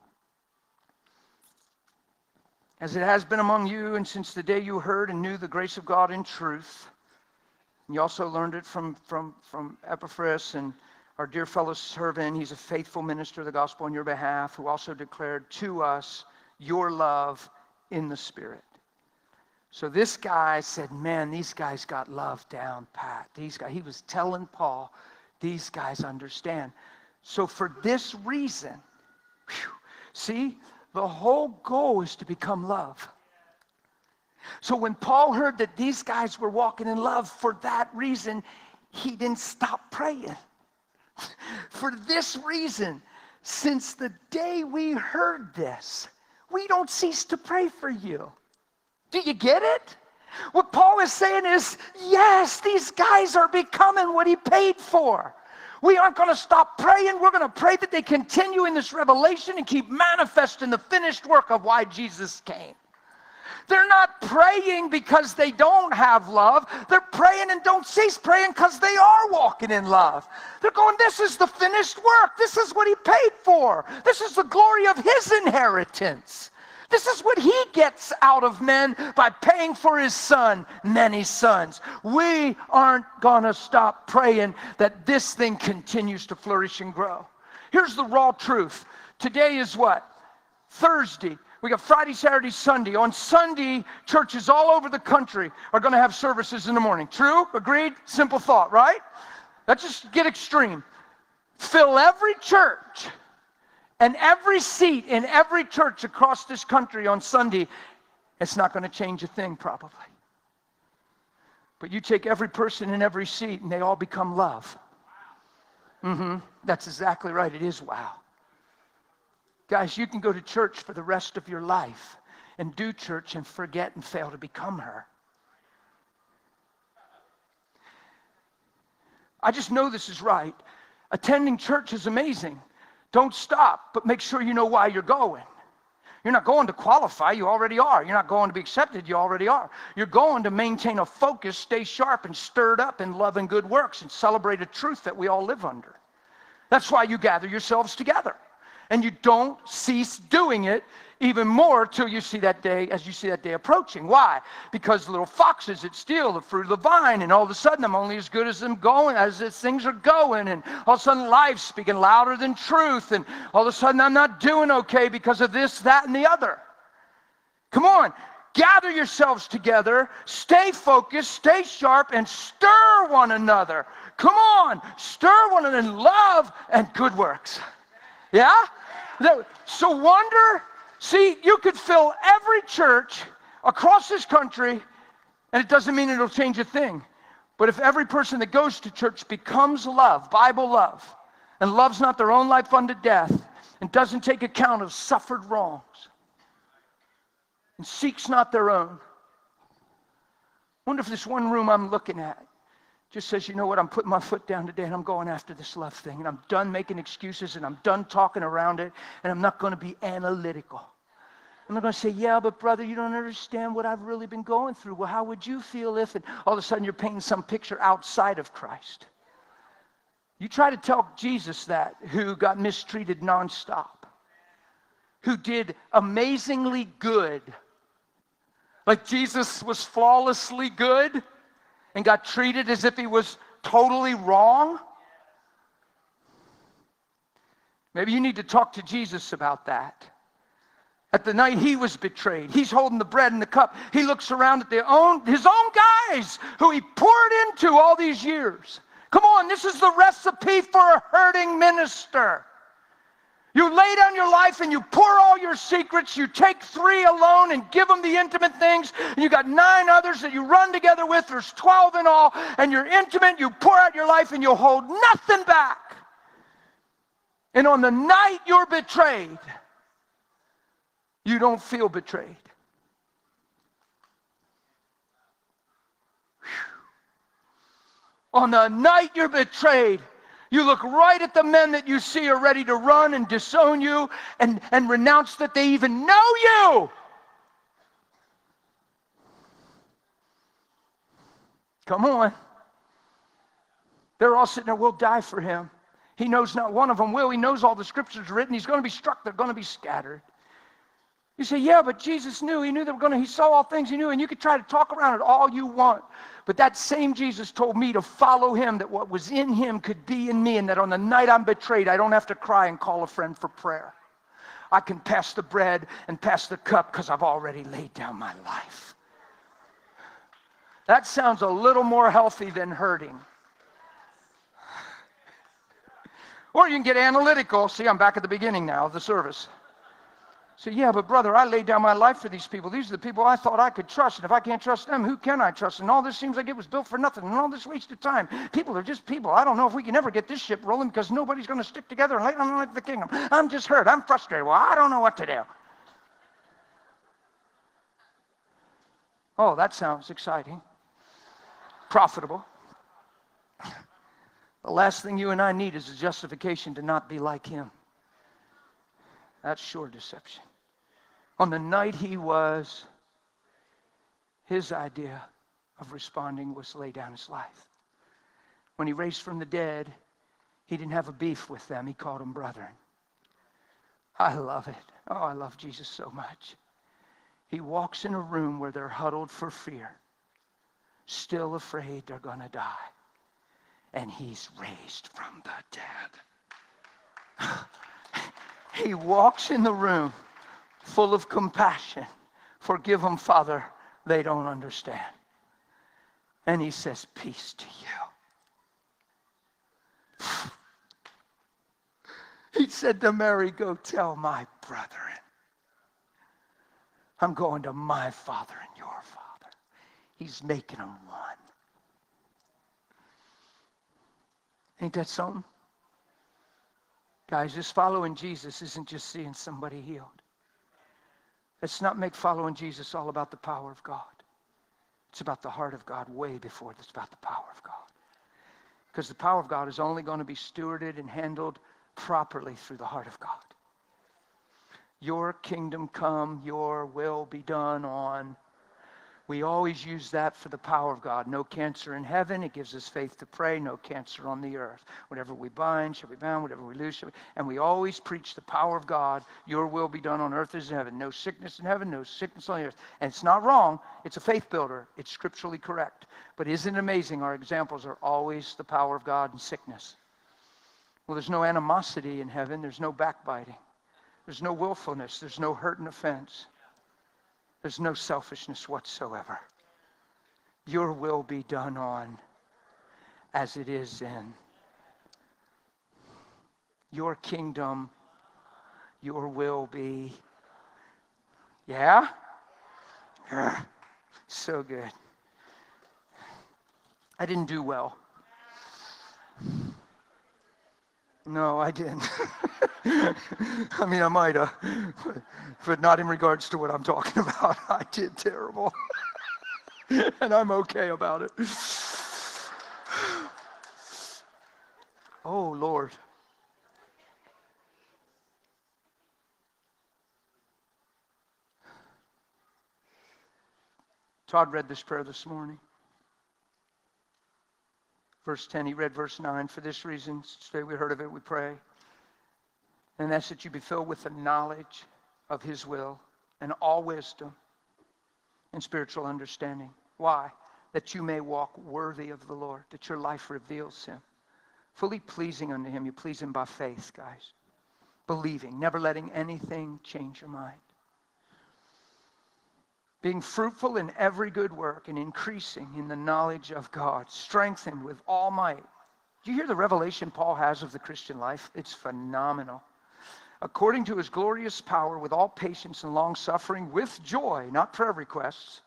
as it has been among you, and since the day you heard and knew the grace of God in truth. And you also learned it from, from, from Epaphras, and our dear fellow servant. He's a faithful minister of the gospel on your behalf, who also declared to us your love in the Spirit. So this guy said, man, these guys got love down pat. These guys, he was telling Paul, these guys understand. So for this reason, whew, see, the whole goal is to become love. So when Paul heard that these guys were walking in love, for that reason, he didn't stop praying. For this reason, since the day we heard this, we don't cease to pray for you. Do you get it? What Paul is saying is, yes, these guys are becoming what he paid for. We aren't going to stop praying. We're going to pray that they continue in this revelation and keep manifesting the finished work of why Jesus came. They're not praying because they don't have love. They're praying and don't cease praying because they are walking in love. They're going, this is the finished work. This is what he paid for. This is the glory of his inheritance. This is what he gets out of men by paying for his son, many sons. We aren't going to stop praying that this thing continues to flourish and grow. Here's the raw truth. Today is what? Thursday. We got Friday, Saturday, Sunday. On Sunday, churches all over the country are going to have services in the morning. True? Agreed? Simple thought, right? Let's just get extreme. Fill every church and every seat in every church across this country on Sunday. It's not going to change a thing, probably. But you take every person in every seat and they all become love. Mm-hmm. That's exactly right. It is wow. Guys, you can go to church for the rest of your life and do church and forget and fail to become her. I just know this is right. Attending church is amazing. Don't stop, but make sure you know why you're going. You You're not going to qualify, you already are. You're not going to be accepted, you already are. You're going to maintain a focus, stay sharp, and stirred up in love and good works, and celebrate a truth that we all live under. That's why you gather yourselves together. And you don't cease doing it even more till you see that day, as you see that day approaching. Why? Because little foxes that steal the fruit of the vine, and all of a sudden I'm only as good as them going, as the things are going, and all of a sudden life's speaking louder than truth, and all of a sudden I'm not doing okay because of this, that, and the other. Come on, gather yourselves together, stay focused, stay sharp, and stir one another. Come on, stir one another in love and good works. Yeah? So wonder. See, you could fill every church across this country, and it doesn't mean it'll change a thing. But if every person that goes to church becomes love, Bible love, and loves not their own life unto death, and doesn't take account of suffered wrongs, and seeks not their own. I wonder if this one room I'm looking at just says, you know what, I'm putting my foot down today and I'm going after this love thing, and I'm done making excuses, and I'm done talking around it, and I'm not going to be analytical. I'm not going to say, yeah, but brother, you don't understand what I've really been going through. Well, how would you feel if, and all of a sudden you're painting some picture outside of Christ. You try to tell Jesus that, who got mistreated nonstop, who did amazingly good, like Jesus was flawlessly good, and got treated as if he was totally wrong. Maybe you need to talk to Jesus about that. At the night he was betrayed, he's holding the bread and the cup. He looks around at their own, his own guys who he poured into all these years. Come on, this is the recipe for a hurting minister. You lay down your life and you pour all your secrets. You take three alone and give them the intimate things. And you got nine others that you run together with. There's twelve in all. And you're intimate. You pour out your life and you'll hold nothing back. And on the night you're betrayed, you don't feel betrayed. Whew. On the night you're betrayed, you look right at the men that you see are ready to run and disown you and, and renounce that they even know you. Come on. They're all sitting there, we'll die for him. He knows not one of them will. He knows all the scriptures written. He's going to be struck. They're going to be scattered. You say, yeah, but Jesus knew. He knew they were going to, he saw all things he knew. And you could try to talk around it all you want. But that same Jesus told me to follow him, that what was in him could be in me, and that on the night I'm betrayed, I don't have to cry and call a friend for prayer. I can pass the bread and pass the cup because I've already laid down my life. That sounds a little more healthy than hurting. Or you can get analytical. See, I'm back at the beginning now of the service. So, yeah, but brother, I laid down my life for these people. These are the people I thought I could trust. And if I can't trust them, who can I trust? And all this seems like it was built for nothing. And all this waste of time. People are just people. I don't know if we can ever get this ship rolling because nobody's going to stick together and lay on the kingdom. I'm just hurt. I'm frustrated. Well, I don't know what to do. Oh, that sounds exciting. Profitable. The last thing you and I need is a justification to not be like him. That's sure deception. On the night he was, his idea of responding was to lay down his life. When he raised from the dead, he didn't have a beef with them. He called them brethren. I love it. Oh, I love Jesus so much. He walks in a room where they're huddled for fear, still afraid they're going to die. And he's raised from the dead. He walks in the room full of compassion. Forgive them, Father, they don't understand. And he says, peace to you. He said to Mary, go tell my brethren, I'm going to my Father and your Father. He's making them one. Ain't that something? Guys, just following Jesus isn't just seeing somebody healed. Let's not make following Jesus all about the power of God. It's about the heart of God way before it's about the power of God. Because the power of God is only going to be stewarded and handled properly through the heart of God. Your kingdom come, your will be done on. We always use that for the power of God. No cancer in heaven. It gives us faith to pray. No cancer on the earth. Whatever we bind shall be bound. Whatever we loose shall be. And we always preach the power of God. Your will be done on earth as in heaven. No sickness in heaven. No sickness on the earth. And it's not wrong. It's a faith builder. It's scripturally correct. But isn't it amazing? Our examples are always the power of God in sickness. Well, there's no animosity in heaven. There's no backbiting. There's no willfulness. There's no hurt and offense. There's no selfishness whatsoever. Your will be done on as it is in. Your kingdom, your will be. Yeah? Yeah. So good. I didn't do well. No, I didn't. I mean, I might have, but not in regards to what I'm talking about. I did terrible. And I'm okay about it. Oh, Lord. Todd read this prayer this morning. Verse ten, he read verse nine. For this reason, today we heard of it, we pray. And that's that you be filled with the knowledge of his will and all wisdom and spiritual understanding. Why? That you may walk worthy of the Lord, that your life reveals him. Fully pleasing unto him. You please him by faith, guys. Believing, never letting anything change your mind. Being fruitful in every good work and increasing in the knowledge of God, strengthened with all might. Do you hear the revelation Paul has of the Christian life? It's phenomenal. According to his glorious power, with all patience and long suffering, with joy, not prayer requests,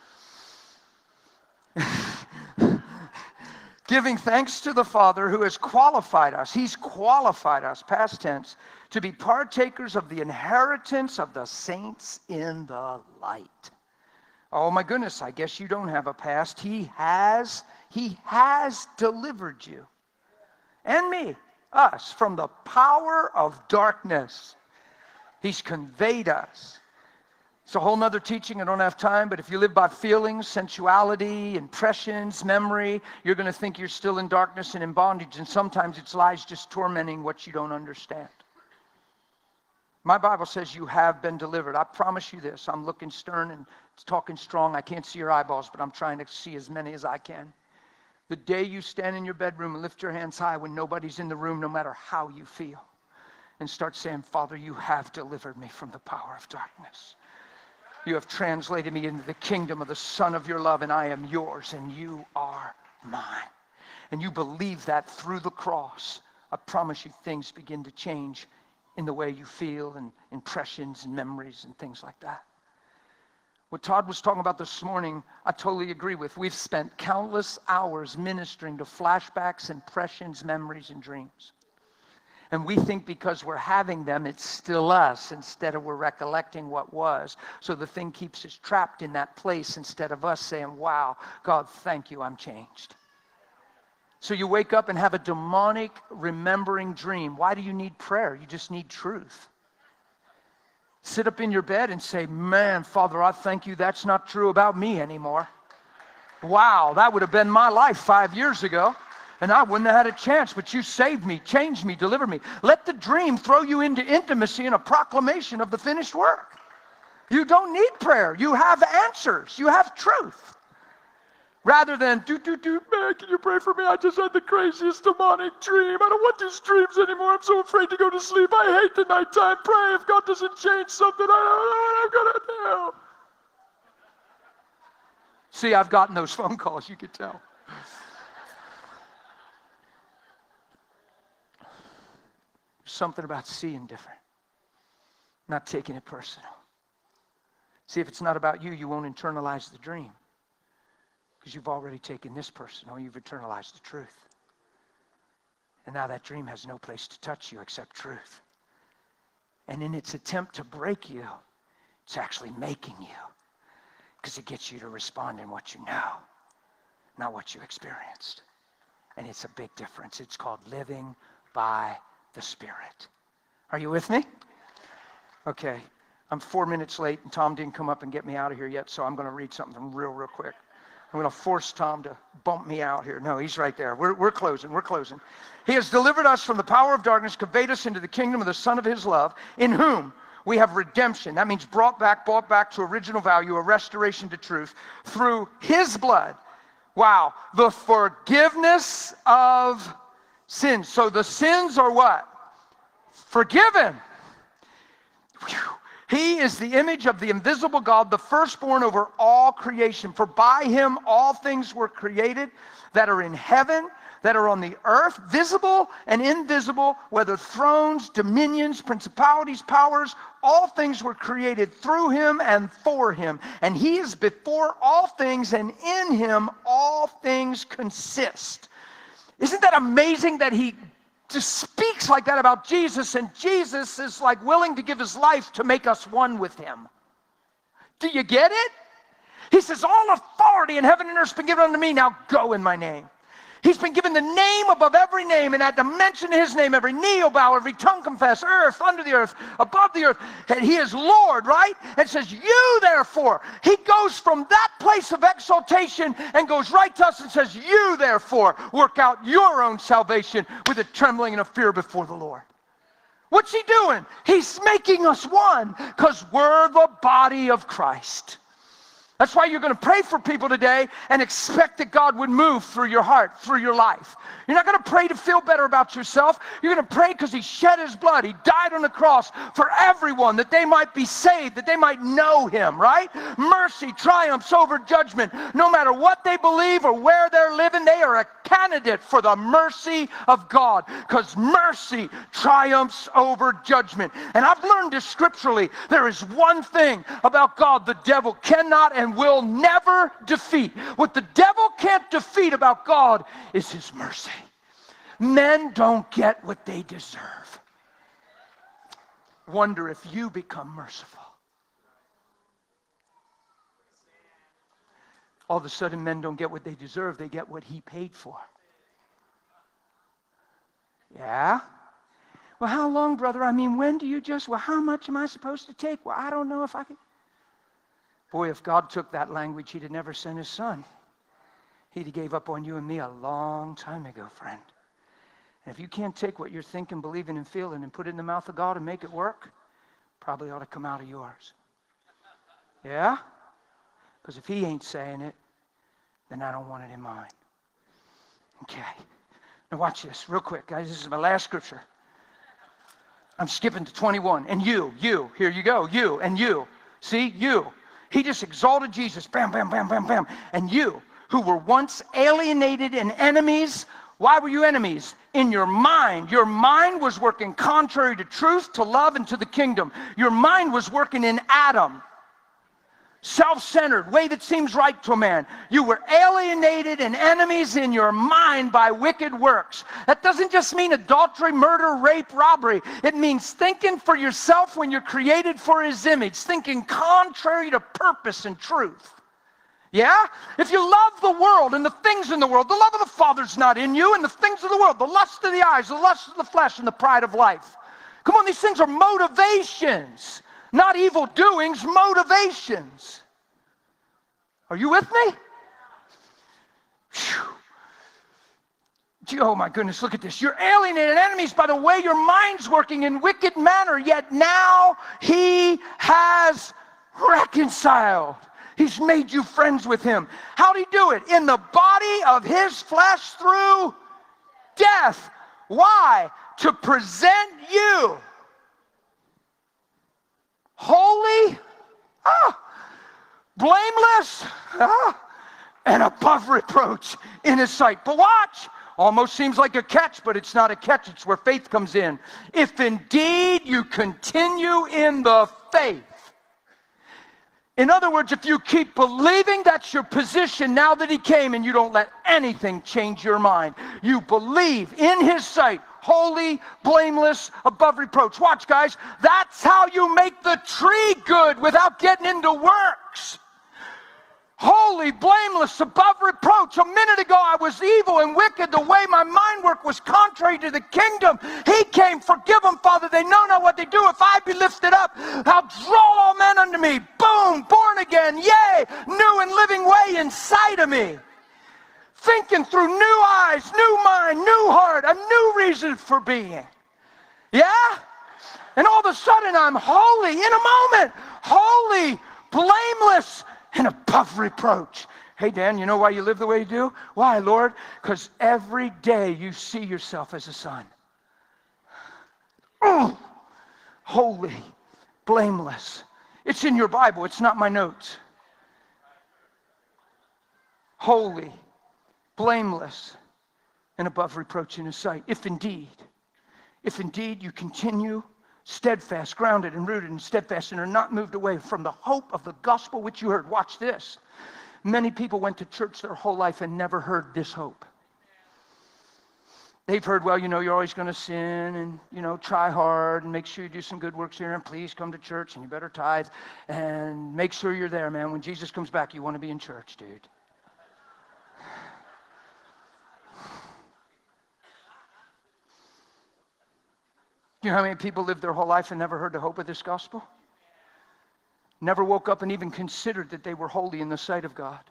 giving thanks to the Father who has qualified us. He's qualified us, past tense, to be partakers of the inheritance of the saints in the light. Oh my goodness, I guess you don't have a past. He has, he has delivered you and me, us, from the power of darkness. He's conveyed us. It's a whole nother teaching. I don't have time, but if you live by feelings, sensuality, impressions, memory, you're going to think you're still in darkness and in bondage, and sometimes it's lies just tormenting what you don't understand. My Bible says you have been delivered. I promise you this. I'm looking stern and talking strong. I can't see your eyeballs, but I'm trying to see as many as I can. The day you stand in your bedroom and lift your hands high when nobody's in the room, no matter how you feel, and start saying, Father, you have delivered me from the power of darkness. You have translated me into the kingdom of the Son of your love, and I am yours, and you are mine. And you believe that through the cross. I promise you things begin to change in the way you feel and impressions and memories and things like that. What Todd was talking about this morning, I totally agree with. We've spent countless hours ministering to flashbacks, impressions, memories, and dreams. And we think because we're having them, it's still us, instead of we're recollecting what was. So the thing keeps us trapped in that place instead of us saying, wow, God, thank you, I'm changed. So you wake up and have a demonic remembering dream. Why do you need prayer? You just need truth. Sit up in your bed and say, man, Father, I thank you that's not true about me anymore. Wow, that would have been my life five years ago, and I wouldn't have had a chance, but you saved me, changed me, delivered me. Let the dream throw you into intimacy and a proclamation of the finished work. You don't need prayer. You have answers. You have truth. Rather than, do, do, do, man, can you pray for me? I just had the craziest demonic dream. I don't want these dreams anymore. I'm so afraid to go to sleep. I hate the nighttime. Pray if God doesn't change something. I don't know what I'm going to do. See, I've gotten those phone calls, you could tell. There's something about seeing different, not taking it personal. See, if it's not about you, you won't internalize the dream. Because you've already taken this personal, you've internalized the truth. And now that dream has no place to touch you except truth. And in its attempt to break you, it's actually making you. Because it gets you to respond in what you know, not what you experienced. And it's a big difference. It's called living by the Spirit. Are you with me? Okay, I'm four minutes late, and Tom didn't come up and get me out of here yet, so I'm going to read something real, real quick. I'm going to force Tom to bump me out here. No, he's right there. We're, we're closing. We're closing. He has delivered us from the power of darkness, conveyed us into the kingdom of the Son of his love, in whom we have redemption. That means brought back, brought back to original value, a restoration to truth, through his blood. Wow. The forgiveness of sins. So the sins are what? Forgiven. Whew. He is the image of the invisible God, the firstborn over all creation. For by him all things were created that are in heaven, that are on the earth, visible and invisible, whether thrones, dominions, principalities, powers, all things were created through him and for him. And he is before all things, and in him all things consist. Isn't that amazing that he just speaks like that about Jesus, and Jesus is like willing to give his life to make us one with him? Do you get it? He says, all authority in heaven and earth has been given unto me. Now go in my name. He's been given the name above every name, and at the mention of his name, every knee will bow, every tongue confess, earth, under the earth, above the earth. And he is Lord, right? And says, you therefore. He goes from that place of exaltation and goes right to us and says, you therefore work out your own salvation with a trembling and a fear before the Lord. What's he doing? He's making us one, because we're the body of Christ. That's why you're going to pray for people today and expect that God would move through your heart, through your life. You're not going to pray to feel better about yourself. You're going to pray because he shed his blood. He died on the cross for everyone, that they might be saved, that they might know him, right? Mercy triumphs over judgment. No matter what they believe or where they're living, they are a candidate for the mercy of God, because mercy triumphs over judgment. And I've learned this scripturally. There is one thing about God the devil cannot and will never defeat. What the devil can't defeat about God is his mercy. Men don't get what they deserve. Wonder if you become merciful. All of a sudden, men don't get what they deserve. They get what he paid for. Yeah? Well, how long, brother? I mean, when do you just, well, how much am I supposed to take? Well, I don't know if I can. Boy, if God took that language, he'd have never sent his son. He'd have gave up on you and me a long time ago, friend. And if you can't take what you're thinking, believing, and feeling and put it in the mouth of God and make it work, probably ought to come out of yours. Yeah? Because if he ain't saying it, then I don't want it in mine. Okay. Now watch this real quick, guys. This is my last scripture. I'm skipping to twenty-one. And you, you, here you go, you, and you. See, you. He just exalted Jesus. Bam, bam, bam, bam, bam. And you, who were once alienated and enemies. Why were you enemies? In your mind. Your mind was working contrary to truth, to love, and to the kingdom. Your mind was working in Adam. Self-centered, way that seems right to a man. You were alienated and enemies in your mind by wicked works. That doesn't just mean adultery, murder, rape, robbery. It means thinking for yourself when you're created for his image. Thinking contrary to purpose and truth. Yeah? If you love the world and the things in the world, the love of the Father's not in you, and the things of the world, the lust of the eyes, the lust of the flesh, and the pride of life. Come on, these things are motivations. Not evil doings, motivations. Are you with me? Whew. Oh my goodness, look at this. You're alienated enemies by the way your mind's working in wicked manner, yet now he has reconciled. He's made you friends with him. How'd he do it? In the body of his flesh through death. Why? To present you holy, ah, blameless, ah, and above reproach in his sight. But watch, almost seems like a catch, but it's not a catch. It's where faith comes in. If indeed you continue in the faith. In other words, if you keep believing that's your position now that he came, and you don't let anything change your mind. You believe in his sight. Holy, blameless, above reproach. Watch, guys. That's how you make the tree good without getting into works. holy, blameless, above reproach. A minute ago I was evil and wicked. The way my mind worked was contrary to the kingdom. He came, forgive them, Father. They know not what they do. If I be lifted up, I'll draw all men unto me. Boom, born again. Yea, new and living way inside of me. Thinking through new eyes, new mind, new heart, a new reason for being. Yeah? And all of a sudden I'm holy in a moment. Holy, blameless, and above reproach. Hey, Dan, you know why you live the way you do? Why, Lord? Because every day you see yourself as a son. Oh, holy, blameless. It's in your Bible. It's not my notes. Holy, blameless, and above reproach in his sight. If indeed, if indeed you continue steadfast, grounded and rooted and steadfast, and are not moved away from the hope of the gospel which you heard. Watch this. Many people went to church their whole life and never heard this hope. They've heard, well, you know, you're always going to sin and, you know, try hard and make sure you do some good works here and please come to church and you better tithe and make sure you're there, man. When Jesus comes back, you want to be in church, dude. You know how many people lived their whole life and never heard the hope of this gospel? Never woke up and even considered that they were holy in the sight of God.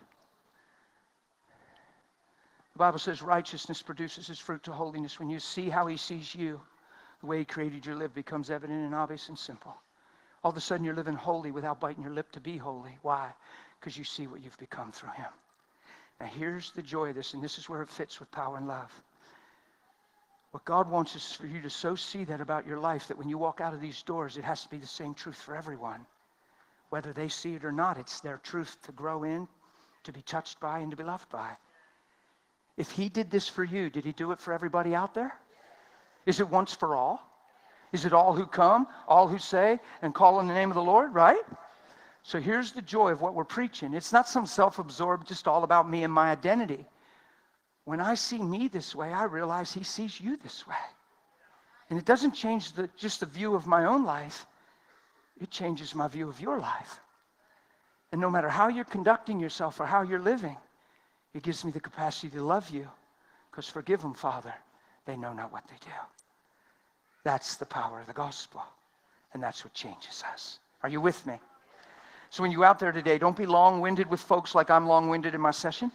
The Bible says righteousness produces its fruit to holiness. When you see how he sees you, the way he created you to live becomes evident and obvious and simple. All of a sudden you're living holy without biting your lip to be holy. Why? Because you see what you've become through him. Now here's the joy of this, and this is where it fits with power and love. What God wants is for you to so see that about your life that when you walk out of these doors, it has to be the same truth for everyone. Whether they see it or not, it's their truth to grow in, to be touched by, and to be loved by. If he did this for you, did he do it for everybody out there? Is it once for all? Is it all who come, all who say, and call on the name of the Lord, right? So here's the joy of what we're preaching. It's not some self-absorbed, just all about me and my identity. When I see me this way, I realize he sees you this way. And it doesn't change the, just the view of my own life. It changes my view of your life. And no matter how you're conducting yourself or how you're living, it gives me the capacity to love you. Because forgive them, Father. They know not what they do. That's the power of the gospel. And that's what changes us. Are you with me? So when you're out there today, don't be long-winded with folks like I'm long-winded in my session.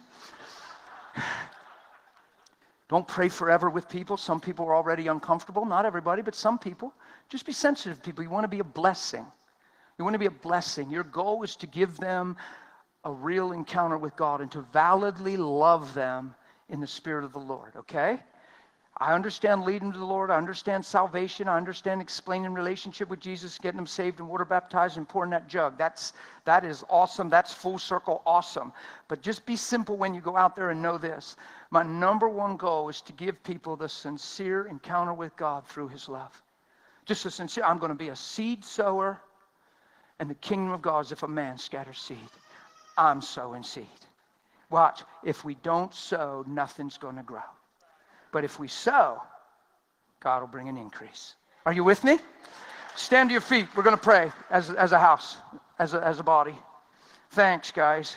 Don't pray forever with people. Some people are already uncomfortable. Not everybody, but some people. Just be sensitive to people. You want to be a blessing. You want to be a blessing. Your goal is to give them a real encounter with God and to validly love them in the Spirit of the Lord, okay? I understand leading to the Lord. I understand salvation. I understand explaining relationship with Jesus, getting them saved and water baptized and pouring that jug. That's, that is awesome. That's full circle awesome. But just be simple when you go out there and know this. My number one goal is to give people the sincere encounter with God through his love. Just a sincere, I'm going to be a seed sower, and the kingdom of God is if a man scatters seed. I'm sowing seed. Watch, if we don't sow, nothing's going to grow. But if we sow, God will bring an increase. Are you with me? Stand to your feet. We're going to pray as, as a house, as a, as a body. Thanks, guys.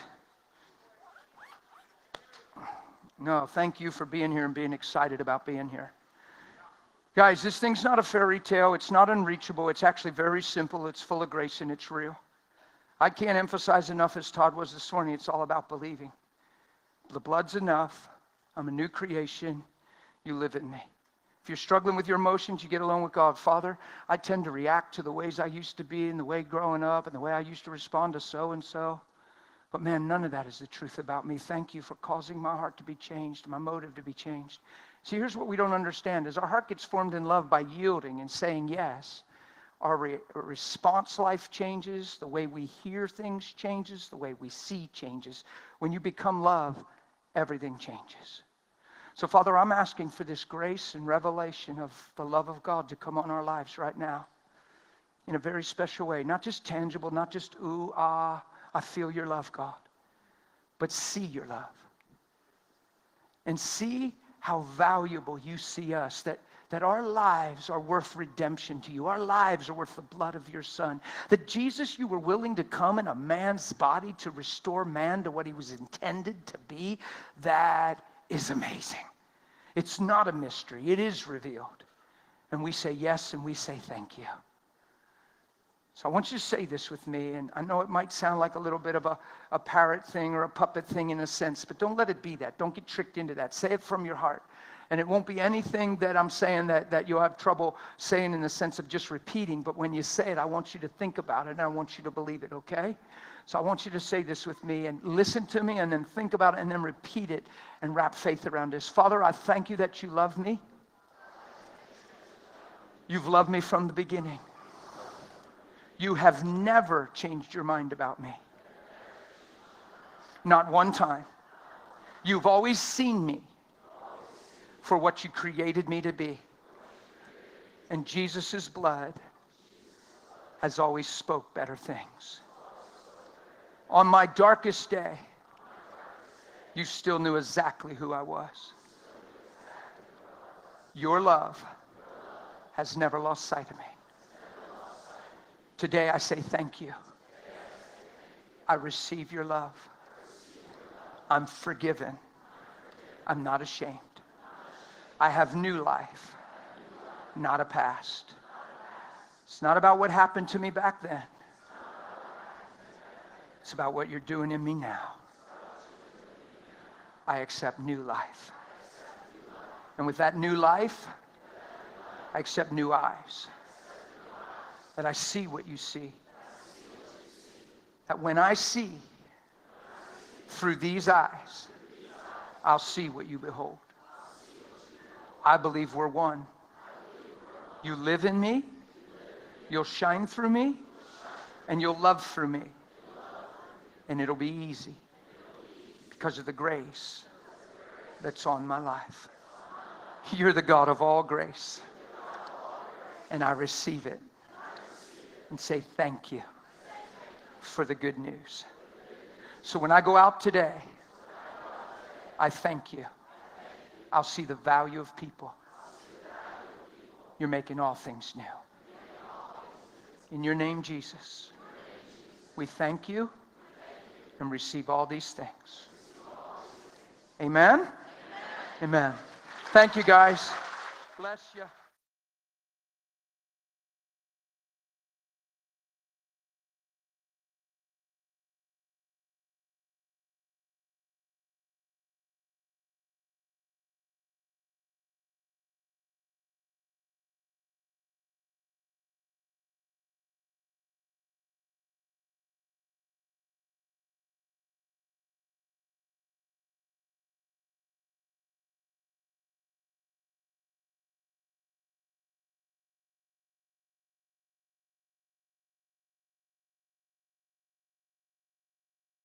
No, thank you for being here and being excited about being here. Guys, this thing's not a fairy tale. It's not unreachable. It's actually very simple. It's full of grace and it's real. I can't emphasize enough, as Todd was this morning, it's all about believing. The blood's enough. I'm a new creation. You live in me. If you're struggling with your emotions, you get alone with God. Father, I tend to react to the ways I used to be and the way growing up and the way I used to respond to so-and-so. But man, none of that is the truth about me. Thank you for causing my heart to be changed, my motive to be changed. See, here's what we don't understand. As our heart gets formed in love by yielding and saying yes, our re- response life changes, the way we hear things changes, the way we see changes. When you become love, everything changes. So, Father, I'm asking for this grace and revelation of the love of God to come on our lives right now in a very special way. Not just tangible, not just, ooh, ah, I feel your love, God. But see your love. And see how valuable you see us. That, that our lives are worth redemption to you. Our lives are worth the blood of your Son. That Jesus, you were willing to come in a man's body to restore man to what he was intended to be. That is amazing. It's not a mystery. It is revealed. And we say yes, and we say thank you. So I want you to say this with me, and I know it might sound like a little bit of a, a parrot thing or a puppet thing in a sense, but don't let it be that. Don't get tricked into that. Say it from your heart. And it won't be anything that I'm saying that, that you'll have trouble saying in the sense of just repeating. But when you say it, I want you to think about it, and I want you to believe it, okay? So I want you to say this with me, and listen to me, and then think about it, and then repeat it, and wrap faith around this. Father, I thank you that you love me. You've loved me from the beginning. You have never changed your mind about me. Not one time. You've always seen me for what you created me to be. And Jesus' blood has always spoke better things. On my darkest day, you still knew exactly who I was. Your love has never lost sight of me. Today I say thank you. I receive your love. I'm forgiven. I'm not ashamed. I have new life, not a past. It's not about what happened to me back then. It's about what you're doing in me now. I accept new life. And with that new life, I accept new eyes. That I see what you see. That when I see through these eyes, I'll see what you behold. I believe we're one. You live in me, you'll shine through me, and you'll love through me. And it'll be easy because of the grace that's on my life. You're the God of all grace. And I receive it and say thank you for the good news. So when I go out today, I thank you. I'll see the value of people. You're making all things new. In your name, Jesus, we thank you and receive all these things. Amen? Amen. Thank you, guys. Bless you.